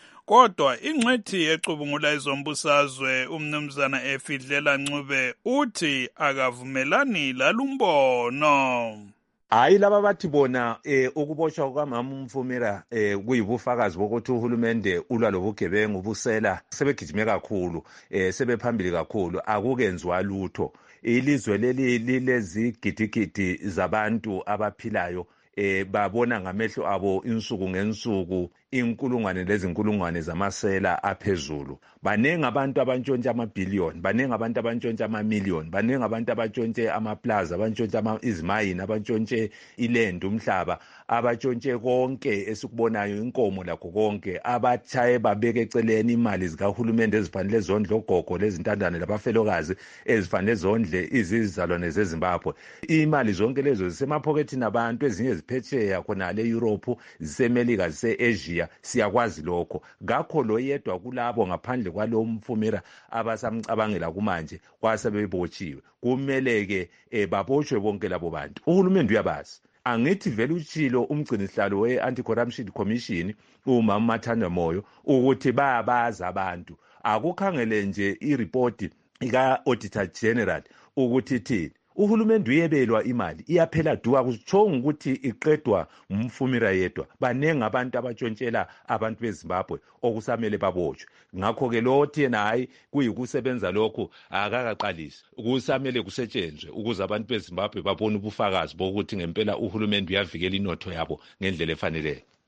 Speaker 19: Kodwa ingcethi ecubungula izombusazwe umnumzana Efidlela Ncube uthi akavumelani lalumbono.
Speaker 20: Hayi laba bathi bona eh ukuboshwa kwamama Mfumira eh kuyibufakazi bokuthi uhulumende ulwa lobugebengu busela sebegijime kakhulu eh sebephambili kakhulu akukenziwa lutho. Ilizwe leli lilezigidigidi zabantu abaphilayo eh babona ngamehlo abo insuku ngensuku inkulungwane lezinkulungwane zamasela aphezulu. Banengi abantu abantshontshe amabhillion, banengi abantu abantshontshe amamillion, banengi abantu abantshontshe amaplaza, abantshontshe izimayini, abantshontshe iland umhlaba, abantshontshe konke esikubonayo inkomo lakho konke, abatshaye babeke eceleni imali zikahulumende ezifanele zondle ogogo lezintandane labafelokazi ezifanele zondle izizalwane zeZimbabwe. Imali zonke lezo zisemaphokethini abantu, ezinye ziphetsheya khona le Europe, zisemelika, zise-Asia. Siyakwazi lokho. Ngakho lo yedwa kulabo ngaphandle kwalo Mfumira abasamcabangela kumanje kwasebebotshiwe. Kumeleke eh, baboshwe bonke labo bantu. Uhulumende uyabazi. Angithi vele utshilo umgcinisihlalo we-Anti-Corruption Commission uMama Mathanda Moyo ukuthi bayabaza abantu. Akukhangele nje ireport ika-Auditor General ukuthi thini. Uhulumende uyebelwa imali iyaphela duka kuchonga ukuthi iqedwa umfumira yedwa. Banengi abantu abatshontshela abantu beZimbabwe okusamele babotshwe. Ngakho ke lothi yena hayi kuyikusebenza lokho akakaqalisi. Kusamele kusetshenzwe ukuze abantu beZimbabwe babone ubufakazi bokuthi ngempela uhulumende uyavikela inotho yabo ngendlela efaneleyo.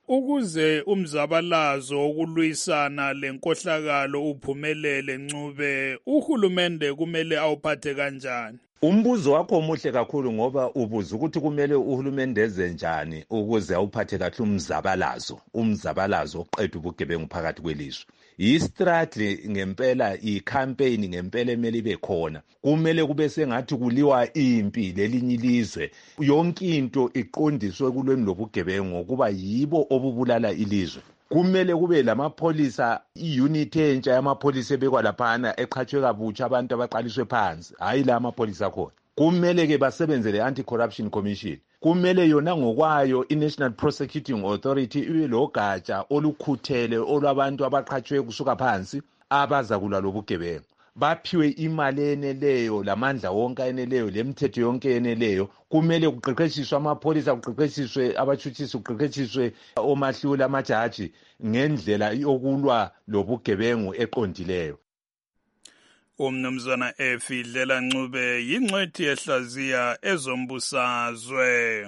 Speaker 19: ukuze umzabalazo wokulwisana lenkohlakalo uphumelele Ncube, uhulumende kumele awuphathe kanjani?
Speaker 20: Umbuzo wakho muhle kakhulu ngoba ubuza ukuthi kumele uhulumende enze njani ukuze awuphathe kahle umzabalazo, umzabalazo oqeda ubugebengu phakathi kwelizwe. I-strategy ngempela, i-campaign ngempela emele ibe khona. Kumele kube sengathi kuliwa impi lelinye ilizwe. Yonke into iqondiswe kulweni lobugebengu ngokuba yibo obubulala ilizwe. Kumele kube lamapholisa, i-unit entsha yamapholisa ebekwa laphana eqhatshwe kabutsha abantu abaqaliswe phansi, hayi la amapholisa khona. Kumele ke basebenze le Anti-Corruption Commission. Kumele yona ngokwayo i-National Prosecuting Authority ibe logatsha olukhuthele olwabantu abaqhatshwe kusuka phansi abaza kulwa lobugebengu. Baphiwe imali eneleyo, lamandla wonke eneleyo, lemithetho yonke eneleyo. Kumele kuqeqeshiswe amapholisa, kuqeqeshiswe abatshutshisi, kuqeqeshiswe omahlula amajaji ngendlela yokulwa lobugebengu eqondileyo.
Speaker 19: Umnumzana Efidlela Ncube yingcwethi ehlaziya ezombusazwe.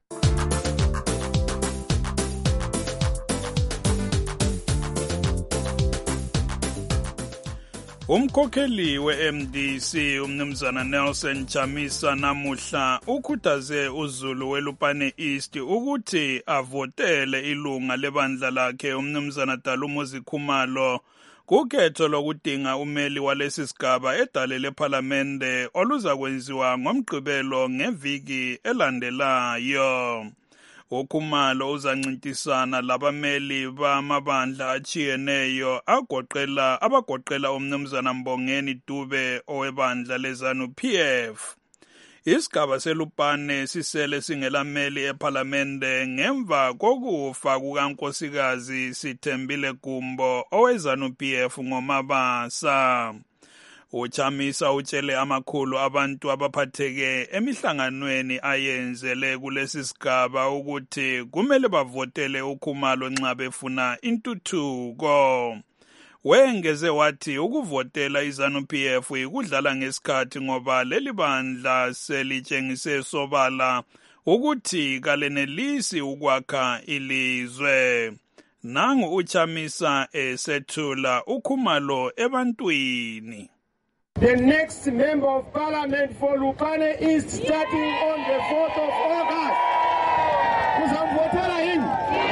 Speaker 19: Umkhokheli we-M D C umnumzana Nelson Chamisa namuhla ukhuthaze uZulu weLupane East ukuthi avotele ilunga lebandla lakhe umnumzana Dalumuzi Khumalo kukhetho lokudinga umeli walesi sigaba edale lephalamende oluza kwenziwa ngomgqibelo ngeviki elandelayo. Ukhumalo uzancintisana labameli bamabandla achiyeneyo agoqela abagoqela umnumzana Mbongeni Dube owebandla leZanu P F. Isigaba seLupane sisele singelameli ephalamende ngemva kokufa kukankosikazi Sithembile Gumbo oweZanu P F ngoMabasa. Uchamisa utshele amakhulu abantu abaphatheke emihlanganweni ayenzele kulesi sigaba ukuthi kumele bavotele uKhumalo nxa befuna intuthuko. Wengeze wathi ukuvotela iZanu P F ikudlala ngesikhathi ngoba leli bandla selitshengise sobala ukuthi kalenelisi ukwakha ilizwe. Nangu uchamisa esethula uKhumalo ebantwini.
Speaker 6: The next member of parliament for Lupane is starting on the fourth of August. Uzamvotela yini?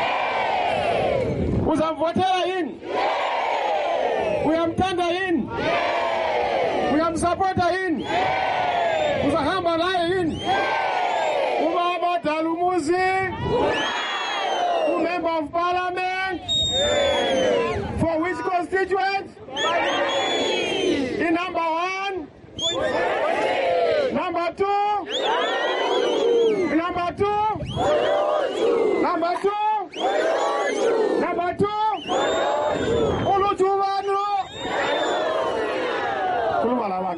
Speaker 6: Uzamvotela yini? Uyamthanda yini? Uyamsupporta yini? Uzahamba naye yini? Ubaba Dalumuzi, member of parliament, for which constituent? In number one, number two, number two, number two, number two, Ulujuwanu. Kulumalawan.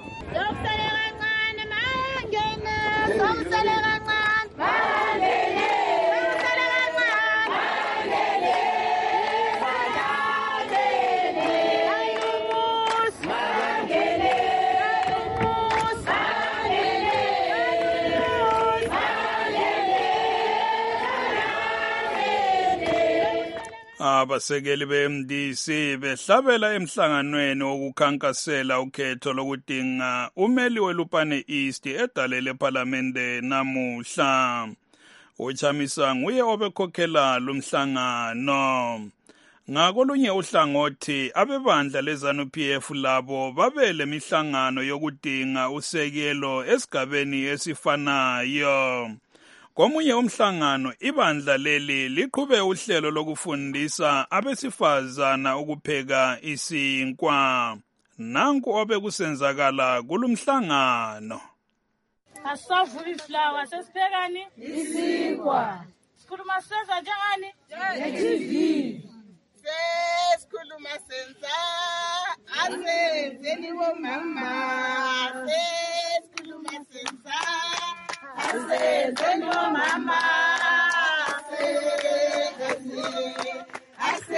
Speaker 19: Abasekeli be-M D C behlabela emhlanganweni wokukhankasela ukhetho lokudinga umeli weLupane East edale lephalamende namuhla. Uchamisa nguye obekhokhela lumhlangano. Ngakolunye uhlangothi abebandla leZanu P F labo babele mihlangano yokudinga usekelo esigabeni esifanayo. Komunye umhlangano ibandla leli liqhube uhlelo lokufundisa abesifazana ukupheka isinkwa. Nanku obekusenzakala kulumhlangano.
Speaker 9: Asavula iflower sesiphekani isinkwa. Sikhuluma senza njani? T V. Sesikhuluma senza asenzeni bomama. Sesikhuluma senza asenzeni bomama.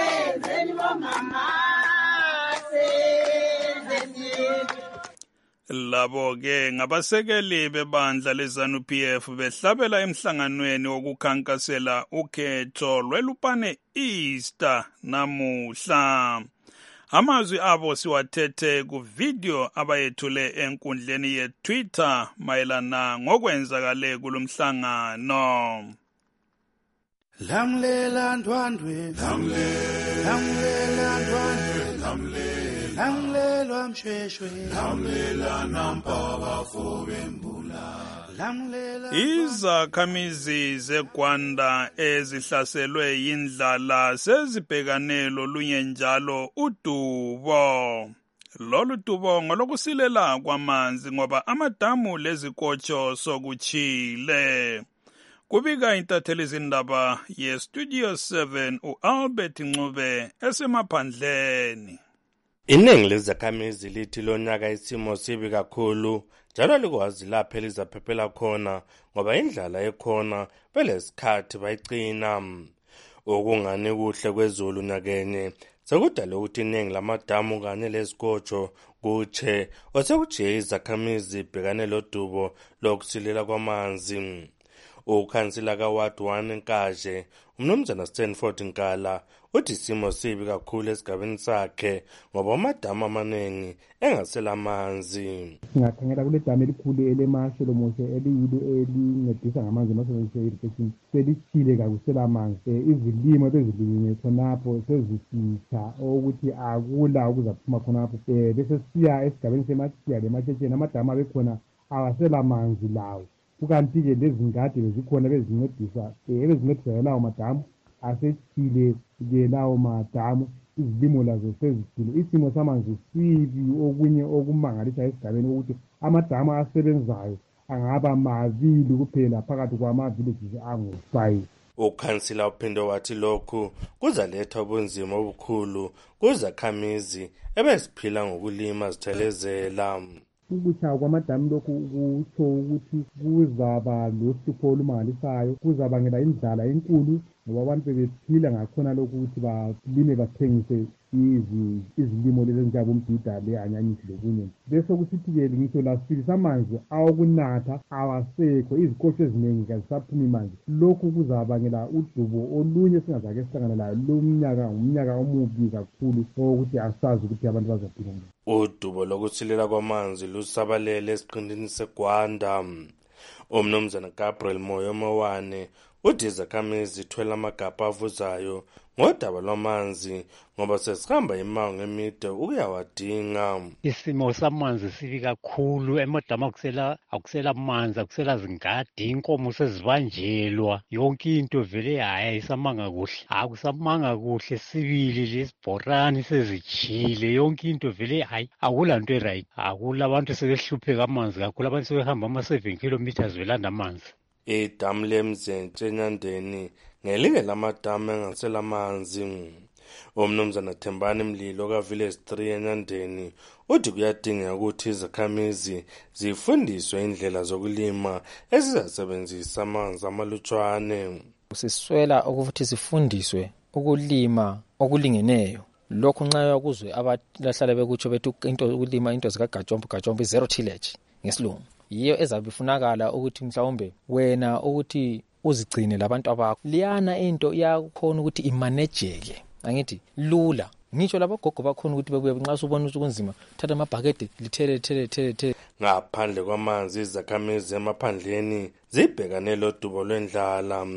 Speaker 9: Asenzeni bomama.
Speaker 19: Labo-ke ngabasekeli bebandla le-ZANU-P F behlabela emhlanganweni wokukhankasela ukhetho lwelupane Easter namuhla. Amazwi abo siwathethe ku-video abayethule enkundleni ye-Twitter mayelana ngokwenzakale kulomhlangano.
Speaker 21: Lamlela ndwandwe, lamlela ndwandwe, lamlelwa mshweshwe, lamlela nampaba fobembula.
Speaker 19: Izakhamizi zeGwanda ezihlaselwe yindlala sezibhekane lolunye njalo udubo. Lolu dubo ngolokusilela kwamanzi ngoba amadamu lezikotsho sokuchile. Kubika intatheli izindaba ye-Studio seven u-Albert Ncube esemaphandleni.
Speaker 22: Iningi lezakhamizi lithi lonyaka isimo sibi kakhulu njalo likwazi lapho elizaphephela khona ngoba indlala ekhona belesikhathi bayicina. Okungani kuhle kwezulu nyakenye sekudala ukuthi iningi lamadamu kanye lezikotsho kutshe osekujiye izakhamizi ibhekane lodubo lokusilela kwamanzi. Ukhansila ka-Ward one Nkaje, umnumzana Stanford Nkala, uthi isimo sibi kakhulu esigabeni sakhe ngoba amadamu amaningi engasela amanzi.
Speaker 23: Singakhangela kule damu elikhulu eleMashelo Moshe eliyilo elincedisa ngamanzi emasebenzisa irrigation selichile kakusela amanzi. Izilimo bezilimiwe khonapho sezisitsha ukuthi akula okuzaphuma khonapho. Bese siya esigabeni seMathiya leMatshetshen amadamu abekhona awasela amanzi lawo. Kukanti-ke lezingadi bezikhona bezincedisa ebezincedisa lawo madamu asechile-ke lawo madamu izilimo lazo sezithile. Isimo samanzi sibi okunye okumangalisa esigabeni ukuthi amadamu asebenzayo angaba mabili kuphela phakathi kwama-villages angu-five.
Speaker 22: Ukhansila uphinde wathi lokhu kuzaletha ubunzima obukhulu kuzakhamizi ebeziphila ngokulima zithelezela.
Speaker 23: Ukuchaya kwamadamu lokhu kutsho ukuthi kuzaba lohlupho olumangalisayo, kuzabangela indlala enkulu ngoba abantu bebephila ngakhona lokhu ukuthi balime bathengise izilimo lezi ezinjengombhida le-anyanyisi lokunye. Bese kusithi-ke ngitsho lasibili samanzi awokunatha awasekho, izikotsho eziningi kazisaphumi manzi. Lokhu kuzabangela udubo olunye singazake sihlangana layo lomnyaka ngumnyaka omubi kakhulu owokuthi asazi ukuthi abantu bazaphila njani.
Speaker 22: Udubo lokusilela kwamanzi lusabalele esiqindini seGwanda. Umnumzana Gabriel Moyo Mawane uthi izakhamizi zithwele amagabha avuzayo ngodaba lwamanzi ngoba sesihamba imango emide ukuyawadinga.
Speaker 24: Isimo samanzi sibi kakhulu, emadamu akusela akusela amanzi, akusela zingadi, inkomo sezibanjelwa, yonke into vele hayi ayisamanga kuhle. Akusamanga kuhle, sibili lesibhorani sezijile, yonke into vele hayi akula nto right. Akula, abantu sebehlupheka amanzi kakhulu, abantu sebehamba ama seven kilometers belanda amanzi.
Speaker 22: Idamu leMzentshe eNyandeni ngelinye lamadamu engasela amanzi. Umnumzana Thembani Mlilo ka-Village three eNyandeni uthi kuyadingeka ukuthi izakhamizi zifundiswe indlela zokulima ezizasebenzisa amanzi amalutshwane.
Speaker 25: Siswela ukuthi sifundiswe ukulima okulingeneyo. Lokhu nxa yakuzwe abahlala bekutsho bethi into ukulima into zikaGajombo Gajombo zero tillage ngesilungu. Yiyo ezabe ifunakala ukuthi mhlawumbe wena ukuthi uzigcine labantu abakho. Liyana into yakhona ukuthi imanageke. Angithi lula. Ngitsho labogogo bakhona ukuthi bebuye nxa usubona ukuthi kunzima thatha amabhakede lithele thele thele thele.
Speaker 22: Ngaphandle kwamanzi izakhamizi emaphandleni zibhekane lodubo lwendlala.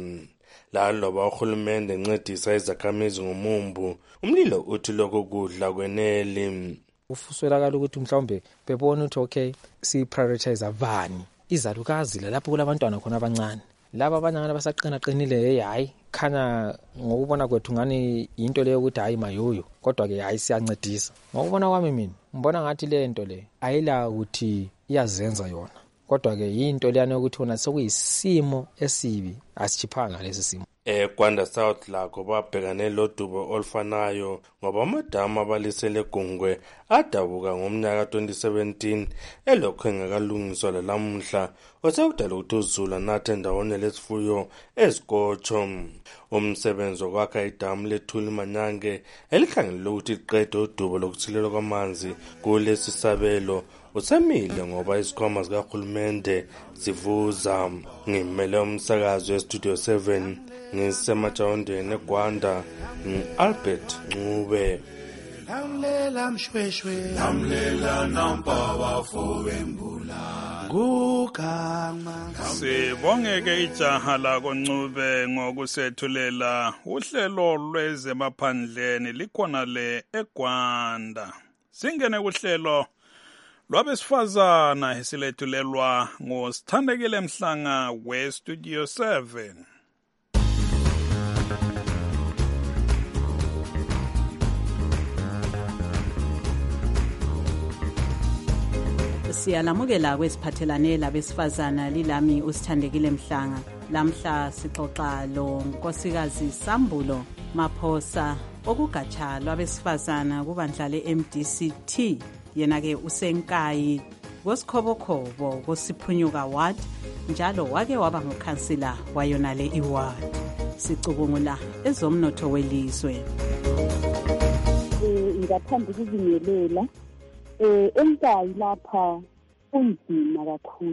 Speaker 22: Laloba uhulumende encedisa izakhamizi ngomumbu, umlilo uthi lokho kudla kweneli.
Speaker 25: Ufuswelakala ukuthi mhlawumbe bebona ukuthi okay si prioritize abani izalukazi lapho kulabantwana khona abancane laba abanyana basaqina qinile hey hayi khana ngokubona kwethu ngani into leyo ukuthi hayi mayoyo kodwa ke hayi siyancedisa. Ngokubona kwami mina ngibona ngathi le nto le ayila ukuthi iyazenza yona kodwa ke into leyana ukuthi wona sekuyisimo esibi asichiphanga lesi simo.
Speaker 22: eGwanda South lakho babhekane lodubo olufanayo ngoba amadamu abalisele Gungwe adabuka ngomnyaka twenty seventeen elokho engakalungiswa lalamhla osekudala ukuthi uzulu nathi ndawonye lesifuyo ezikotsho. Umsebenzi wokwakha idamu lethuli Manyange elikhangelele ukuthi liqede udubo lokuthilelwa kwamanzi kulesi sabelo usemile ngoba isikhwama zikahulumende zivuza. Ngimele umsakazo westudio seven ngisemajawondeni eGwanda, Albert Ncube.
Speaker 21: Lamlela mshweshwe lamlela nampa bafowembula gugama.
Speaker 19: Sibongeke ijaha lako Ncube ngokusethulela uhlelo lwezemaphandleni likhona le eGwanda. Singene kuhlelo lwabesifazana esilethulelwa ngosithandekile Mhlanga westudio seven.
Speaker 18: Siyalamukela kwesiphathelane labesifazana lilami usithandekile Mhlanga. Lamhla sixoxa lo nkosikazi Sambulo Maphosa okugatsha lwabesifazana kubandla le-M D C T. Yena ke usenkayi kosikhobokobo kosiphunyuka ward njalo wake waba ngukhansila wayona le iward. Sicubungula ezomnotho welizwe.
Speaker 3: Eh ngathanda ukuzingelela eh enkayi lapha unzima kakhulu.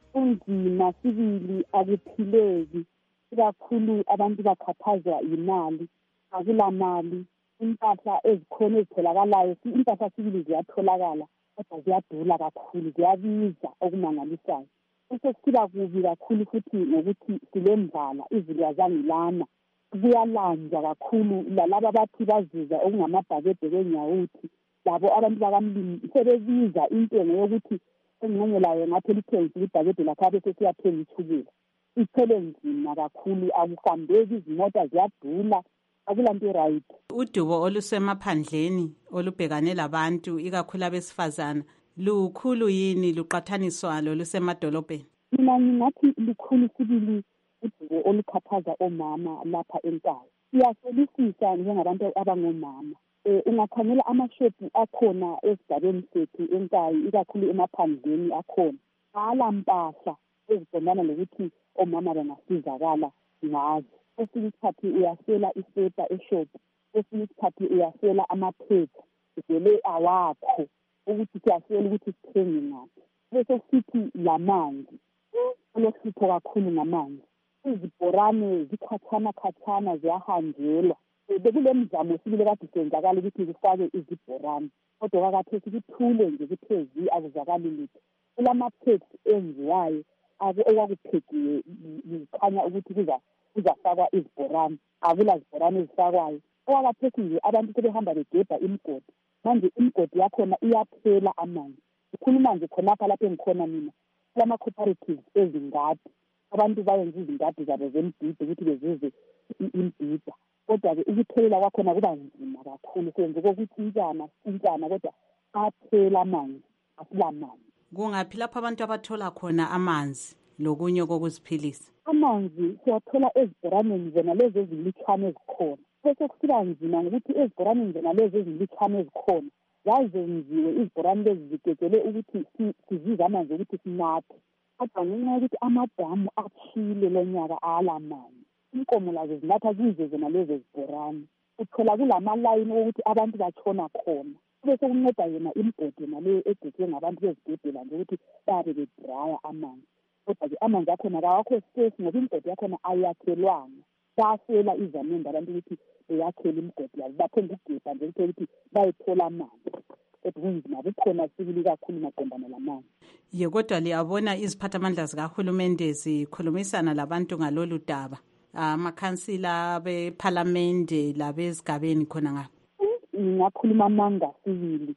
Speaker 3: Unzima sibili akuphileki kakhulu, abantu bakhathazwa imali, akulamali. Impahla ezikhona ezitholakalayo, impahla sibili ziyatholakala kodwa ziyadula kakhulu, ziyabiza okumangalisayo. Bese siba kubi kakhulu futhi ngokuthi silendlala, izulu azangilana, kuyalanjwa kakhulu. Lalaba abathi bazuza okungamabhakede kwenyawuthi, labo abantu bakamlimi sebebiza intengo yokuthi engxenye layo ngathi lithenga ibhakede lakho bese siyathenga ithukela. Iphele nzima kakhulu, akuhambeki, izimota ziyadula, akulanto right.
Speaker 18: Udubo olusemaphandleni olubhekane labantu ikakhulu abesifazana lukhulu yini luqathaniswa lolusemadolobheni?
Speaker 3: Mina ngingathi lukhulu sibili udubo olukhathaza omama lapha enkaya. Siyasolisisa njengabantu abangomama. Eh ungakhangela amashopu akhona esigabeni sethu enkayi ikakhulu emaphandleni akhona. Ala mpahla ezibonana lokuthi omama bangasizakala ngazo. Esinye isikhathi uyasela iseta eshop, esinye isikhathi uyasela amaphepha vele awakho ukuthi siyasela ukuthi sithenge ngaphi. Bese sithi lamanzi olosipho kakhulu ngamanzi, izibhorane zikhathana khathana ziyahanjelwa. Bekule mzamo sibile kade senzakala ukuthi kufake izibhorane kodwa kwakathe sikuthule nje kuthezi akuzakali lutho. Kulamaphepha enziwayo okwakuphekiwe kukhanya ukuthi kuza kuzafakwa izibhorane, akula zibhorane ezifakwayo. Okwakaphethi nje abantu sebehamba begebha imigodi, manje imigodi yakhona iyaphela amanzi. Ukhuluma nje khonapha lapho engikhona mina kulama cooperatives ezingadi, abantu bayenza izingadi zabo zembhida ukuthi bezuze imbhida, kodwa-ke ukuphelela kwakhona kuba nzima kakhulu. Senze kokuthi intshana intshana kodwa aphela amanzi, asilamanzi.
Speaker 18: Kungaphi lapho abantu abathola khona amanzi lokunye kokuziphilisa?
Speaker 3: Amanzi siyathola ezibhoraneni zona lezi ezilitshwane ezikhona. Bese kusiba nzima ngokuthi ezibhoraneni zona lezi ezilitshwane ezikhona yazenziwe izibhorane lezi zigegele ukuthi sizize amanzi ukuthi sinathe, kodwa ngenxa yokuthi amadamu athile lonyaka alamanzi, inkomo lazo zinatha kuzo zona lezi zibhorane. Uthola kulamalayini wokuthi abantu batshona khona. Bese kunceda yena imigodi naleyo egejwe ngabantu bezigedela nje ukuthi babe bedraya amanzi. Kodwa-ke amanzi akhona kawakho safe ngoba imigodi yakhona ayakhelwanga. Basela izamende abantu ukuthi beyakhela imigodi yabo, bathenge ukugebha nje ukuthi bayithola amanzi. Kodwa kunzima, kukhona sibili kakhulu maqondana lamanzi.
Speaker 18: Ye kodwa liyabona iziphathamandla zikahulumende zikhulumisana labantu ngalolu daba, amakhansila bephalamende labezigabeni khona ngapha?
Speaker 3: Ngingakhuluma amanga sibili.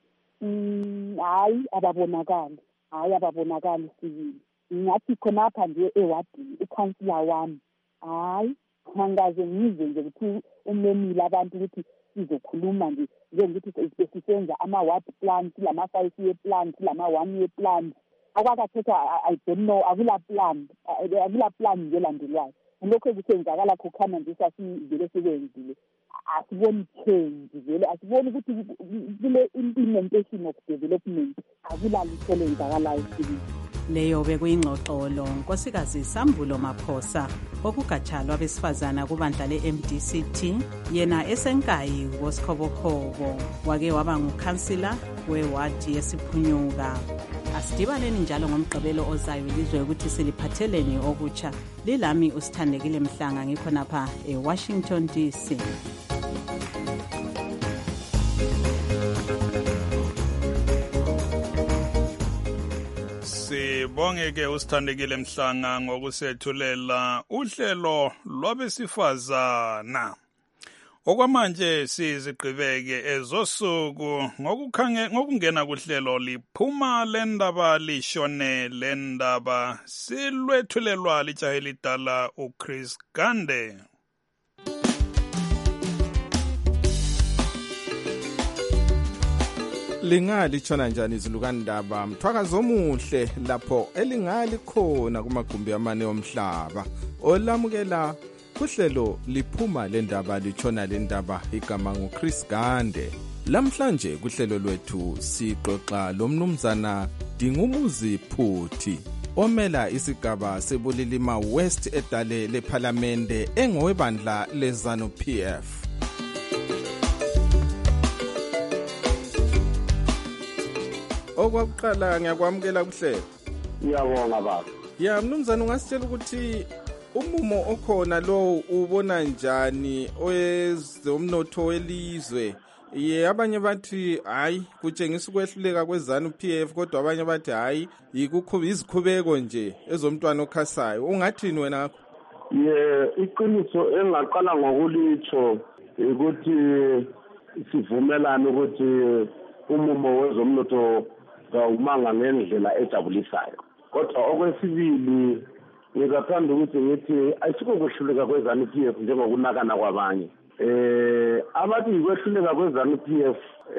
Speaker 3: Hayi ababonakali, hayi ababonakali sibili. Ngathi khonapha nje ewadini ukhansila wami hayi angaze ngize nje ukuthi umemile abantu ukuthi sizokhuluma nje njengokuthi sisenza ama-ward plans, lama-five year plans, lama-one year plans. Akwakathetha I don't know, akula plan, akula plan nje elandelwayo. Lokho kusenzakala khokhana nje sasivele sikwenzile. Asiboni change vele, asiboni ukuthi kule implementation of development akula lutho lenzakalayo sibili.
Speaker 18: Leyo bekuyingxoxo lo nkosikazi Sambulo Maphosa okugatsha lwabesifazana kubandla le-M D C T, yena esenkayi wosikhobokobo wake waba ngukhansila wewadi yesiphunyuka. asidibaneni njalo ngomgqibelo ozayo lizwe ukuthi siliphatheleni okutsha. Lilami uSithandekile Mhlanga ngikho napha eWashington D C.
Speaker 19: Sibongeke uSithandekile Mhlanga ngokusethulela uhlelo lwabesifazana. Okwamanje sizigqibeke ezosuku ngokukhange ngokungena kuhlelo liphuma lendaba lishone lendaba silwethulelwa lijahe lidala uChris Gande.
Speaker 17: Lingali chona njani izilukandaba mthwakazo omuhle lapho elingali khona kumagumbi amane omhlaba olamukela kuhlelo liphuma lendaba lichona lendaba igama nguChris Gande. Lamhlanje kuhlelo lwethu sixoxa lomnumzana Dingumuzi Phuthi omela isigaba sebulilima West edale leParliamente engowebandla leZanu P F. Okwakuqala ngiyakwamukela kuhlelo.
Speaker 6: Ngiyabonga baba.
Speaker 17: Ya mnumzana ungasitshela ukuthi umumo okhona lo ubona njani owezomnotho welizwe? Ye abanye bathi hayi kutshengisa ukwehluleka kweZanu P F kodwa abanye bathi hayi ikukhuba izikhubeko nje ezomntwana okhasayo. Ungathini wena ngakho?
Speaker 6: Ye iqiniso engaqala ngokulitsho ukuthi sivumelana ukuthi umumo wezomnotho umanga ngendlela ejabulisayo. Kodwa okwesibili ngizathanda ukuthi ngithi ayisikho kwehluleka kweZanu P F njengokunakana kwabanye. Eh abathi kwehluleka kweZanu P F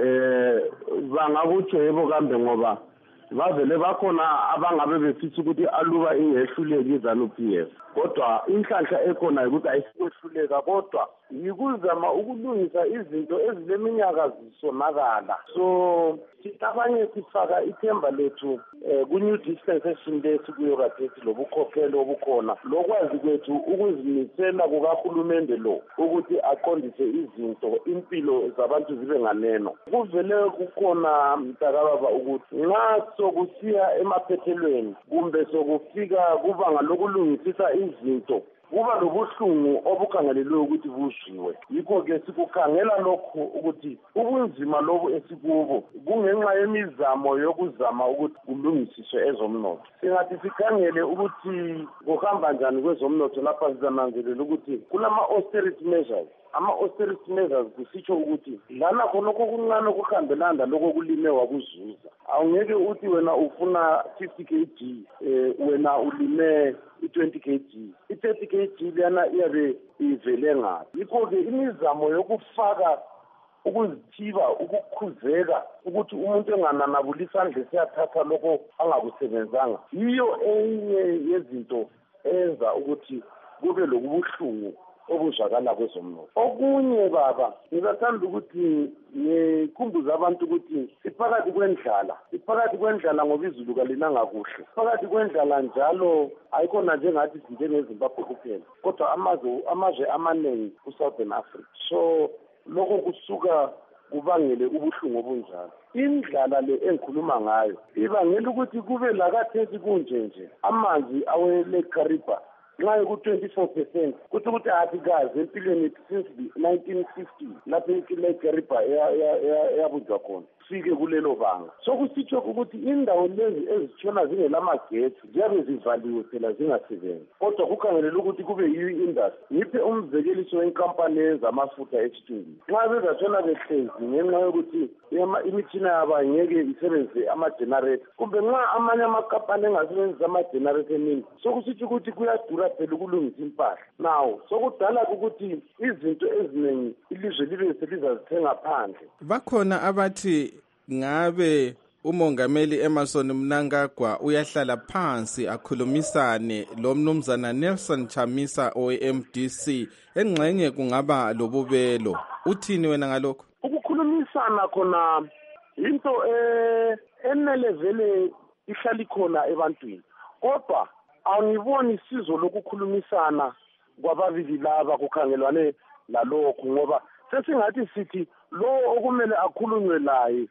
Speaker 6: eh bangakutsho yebo kambe ngoba bavele bakhona abangabe befisa ukuthi aluba ingehluleki iZanu P F. Kodwa inhlanhla ekhona ukuthi ayisikwehluleka kodwa yikuzama ukulungisa izinto ezileminyaka zisonakala. So abanye sifaka ithemba lethu ku-new dispensation lesikuyo kathethi lobukhokhelo obukhona lokwazi kwethu ukuzimisela kukahulumende lo ukuthi aqondise izinto impilo zabantu zibe nganeno. Kuvele kukhona mntakababa ukuthi nxa sokusiya emaphethelweni kumbe sokufika kubanga lokulungisisa izinto kuba lobuhlungu obukhangelelwe ukuthi bushiwe. Yikho-ke sikukhangela lokhu ukuthi ubunzima lobu esikubo kungenxa yemizamo yokuzama ukuthi kulungisiswe ezomnotho. Singathi sikhangele ukuthi kuhamba njani kwezomnotho lapha sizananzelela ukuthi kulama-austerity measures. Ama-austerity measures kusitsho ukuthi lana khonokho kuncane okuhambelana lokho kulime wakuzuza. Awungeke uthi wena ufuna fifty kilograms eh wena ulime i-twenty kilograms. I-thirty kilograms lana iyabe ivele ngaphi. Yikho-ke imizamo yokufaka ukuzithiba ukukhuzeka ukuthi umuntu engananabula isandla siyathatha lokho angakusebenzanga yiyo enye yezinto enza ukuthi kube lokubuhlungu obuzwakala kwezomnotho. Okunye baba ngizathanda ukuthi ngikhumbuze abantu ukuthi siphakathi kwendlala siphakathi kwendlala ngoba izulu kalinanga kuhle. Phakathi kwendlala njalo ayikhona njengathi sinjengeZimbabwe kuphela kodwa amazwe amazwe amaningi ku-Southern Africa. So lokho kusuka kubangele ubuhlungu obunjalo. Indlala le engikhuluma ngayo ibangela ukuthi kube lakathesi kunje nje amanzi awele Kariba nxa ku-twenty-four percent kuthi ukuthi athikazi empilweni since nineteen fifty lapho iLake Kariba eyabunjwa khona fike kulelo banga. Sokusitsho ukuthi indawo lezi ezitshona zingelamagetsi ziyabe zivaliwe phela zingasebenzi kodwa kukhangelelwe ukuthi kube yiyo industry. Ngiphe umzekeliso wenkampani ezamafutha esithungeni nxa bezatshona behlezi ngenxa yokuthi imitshina yabo angeke isebenzise ama-generator kumbe nxa amanye amakampani engasebenzisa ama-generator eminingi sokusitsho ukuthi kuyadura phela ukulungisa impahla. Now sokudala ukuthi izinto eziningi ilizwe libe selizazithenga phandle.
Speaker 17: Bakhona abathi ngabe umongameli Emmerson Mnangagwa uyahlala phansi akhulumisane lo mnumzana Nelson Chamisa o-M D C engxenye kungaba lobubelo. Uthini wena ngalokho?
Speaker 6: Ukukhulumisana khona into eh enele vele ihlala ikhona ebantwini kodwa angiboni isizo lokukhulumisana kwababili laba kukhangelwane lalokho ngoba sesingathi sithi lo okumele akhulunywe laye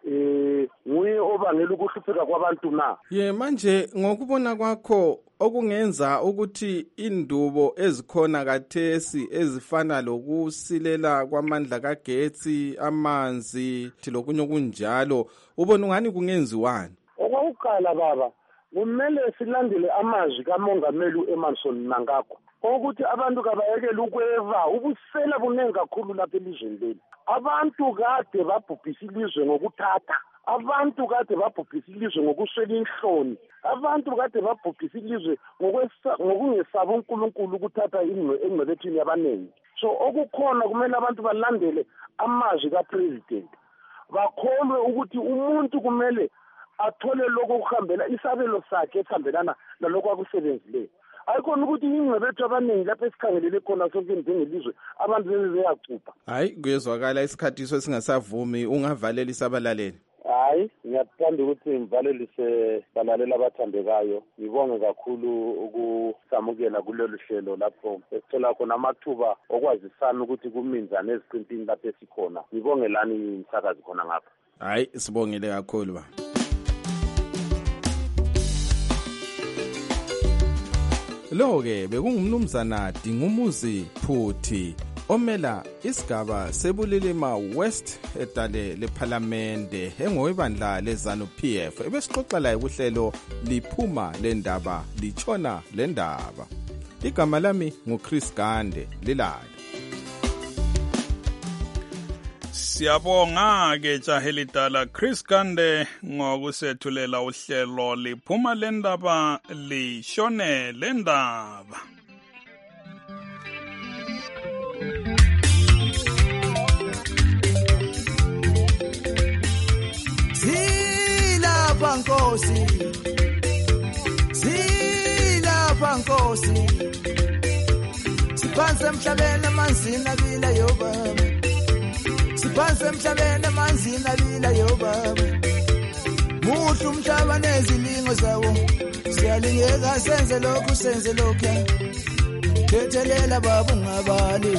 Speaker 6: eh nguye obangela ukuhlupheka kwabantu na.
Speaker 17: Ye manje ngokubona kwakho okungenza ukuthi indubo ezikhona kathesi ezifana lokusilela kwamandla kagetsi, amanzi, thilokunye okunjalo, ubona ungani kungenziwani?
Speaker 6: Okokuqala baba, kumele silandele amazwi kaMongameli uEmmerson Mnangagwa ukuthi abantu kabayekele ukweva ubusela buningi kakhulu lapha elizweni leli. Abantu kade babhubhisa ilizwe ngokuthatha, abantu kade babhubhisa ilizwe ngokuswela inhloni, abantu kade babhubhisa ilizwe ngokungesaba uNkulunkulu ukuthatha engcebethweni yabanengi. So okukhona kumele abantu balandele amazwi kaPresident, bakholwe ukuthi umuntu kumele athole lokho kuhambela isabelo sakhe esihambelana nalokho akusebenzileyo. Ayikhona ukuthi ingcebethu abaningi lapha esikhangelele khona sonke njengelizwe abantu bezeyacupha.
Speaker 17: Hayi kuyezwakala isikhathiso singasavumi, ungavalela isabalaleli.
Speaker 6: Hayi ngiyathanda ukuthi ngivalelise balalela abathandekayo. Ngibonge kakhulu ukusamukela kulolu hlelo lapho esithola khona amathuba okwazisana ukuthi kuminzana eziqintini lapho esikhona. Ngibonge lani umsakazi khona ngapha.
Speaker 17: Hayi sibongile kakhulu ba. Lo-ke bekungumnumzana Dingumuzi Phuthi omela isigaba sebulilima West edale lephalamende engowebandla lezanu P F ebesixoxa laye kuhlelo liphuma lendaba lichona lendaba. Igama lami nguChris Gande lilala.
Speaker 19: Siyabonga ke jahelidala Chris Gande ngokusethulela uhlelo liphuma lendaba lishone lendaba.
Speaker 2: Silapha Nkosi, silapha Nkosi, siphansi emhlabeni amanzini abila yobaba, siphansi emhlabeni amanzini abila yobaba, muhle umhlaba nezilingo zawo, siyalingeka senze lokhu senze lokhu, thethelela baba ungabali.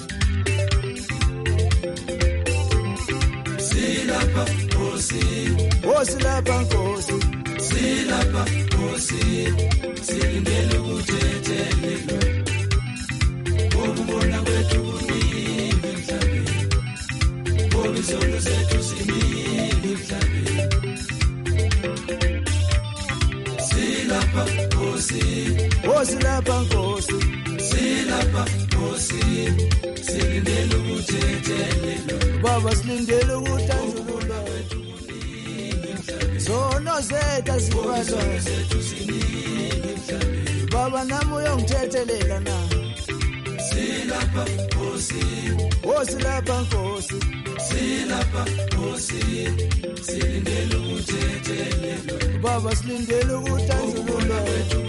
Speaker 2: Silapha Nkosi, oh silapha Nkosi, silapha Nkosi, silindele ukuthethelelwa, ukubona kwethu kuningi emhlabeni, izono zethu ziningi emhlabeni. Silapha Nkosi, oh silapha Nkosi, silapha Nkosi, silindele ukuthethelelwa, baba silindele ukutanjululwa, zono zethu azibalwa, baba nami uyongithethelela na. Silapha Nkosi, oh silapha Nkosi, silapha Nkosi, silindele ukuthethelelwa, baba silindele ukutanjululwa,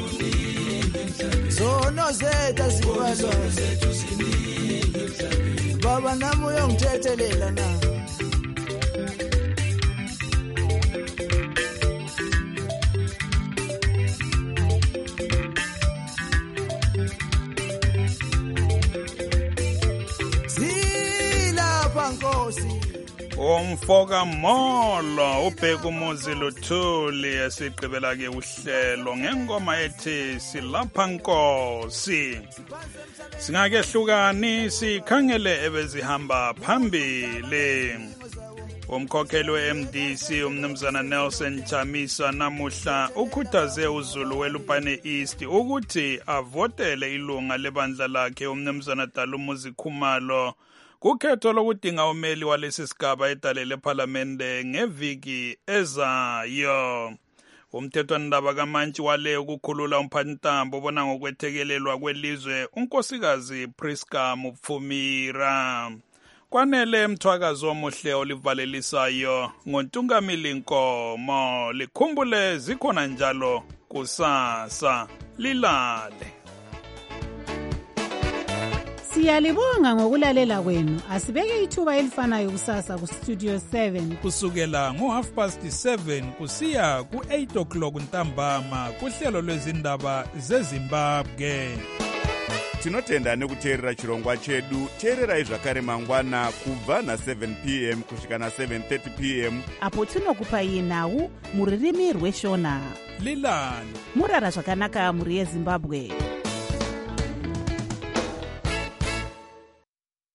Speaker 2: zono zethu azibalwa, baba nami uyongithethelela na.
Speaker 19: Umfoka Molo ubheka umuzi Luthuli esigqibela ke uhlelo ngengoma ethi silapha Nkosi. Singake hlukani sikhangele ebezihamba phambili. Umkhokheli we-M D C umnumzana Nelson Chamisa namuhla ukhuthaze uZulu welupane East ukuthi avotele ilunga lebandla lakhe umnumzana Dalumuzi Khumalo kukhetho lokudinga umeli walesi sigaba edale lephalamende ngeviki ezayo. Umthethwandaba kaMantshi wale ukukhulula umphathintambo bona ngokwethekelelwa kwelizwe unkosikazi Priska Mupfumira. Kwanele mthwakazo omuhle olivalelisayo ngontungamili Nkomo, likhumbule zikhona njalo kusasa lilale.
Speaker 5: Siyalibonga ngokulalela kwenu. Asibeke ithuba elifanayo kusasa ku Studio seven
Speaker 4: kusukela ngo half past seven kusiya ku eight o'clock ntambama kuhlelo lwezindaba zeZimbabwe.
Speaker 7: tinotenda nekuteerera chirongwa chedu. teererai zvakare mangwana kubva na7 p m kusvika na7 thirty p m
Speaker 8: apo tinokupai nhau muririmi rweshona.
Speaker 4: lilani
Speaker 8: murara zvakanaka mhuri yezimbabwe.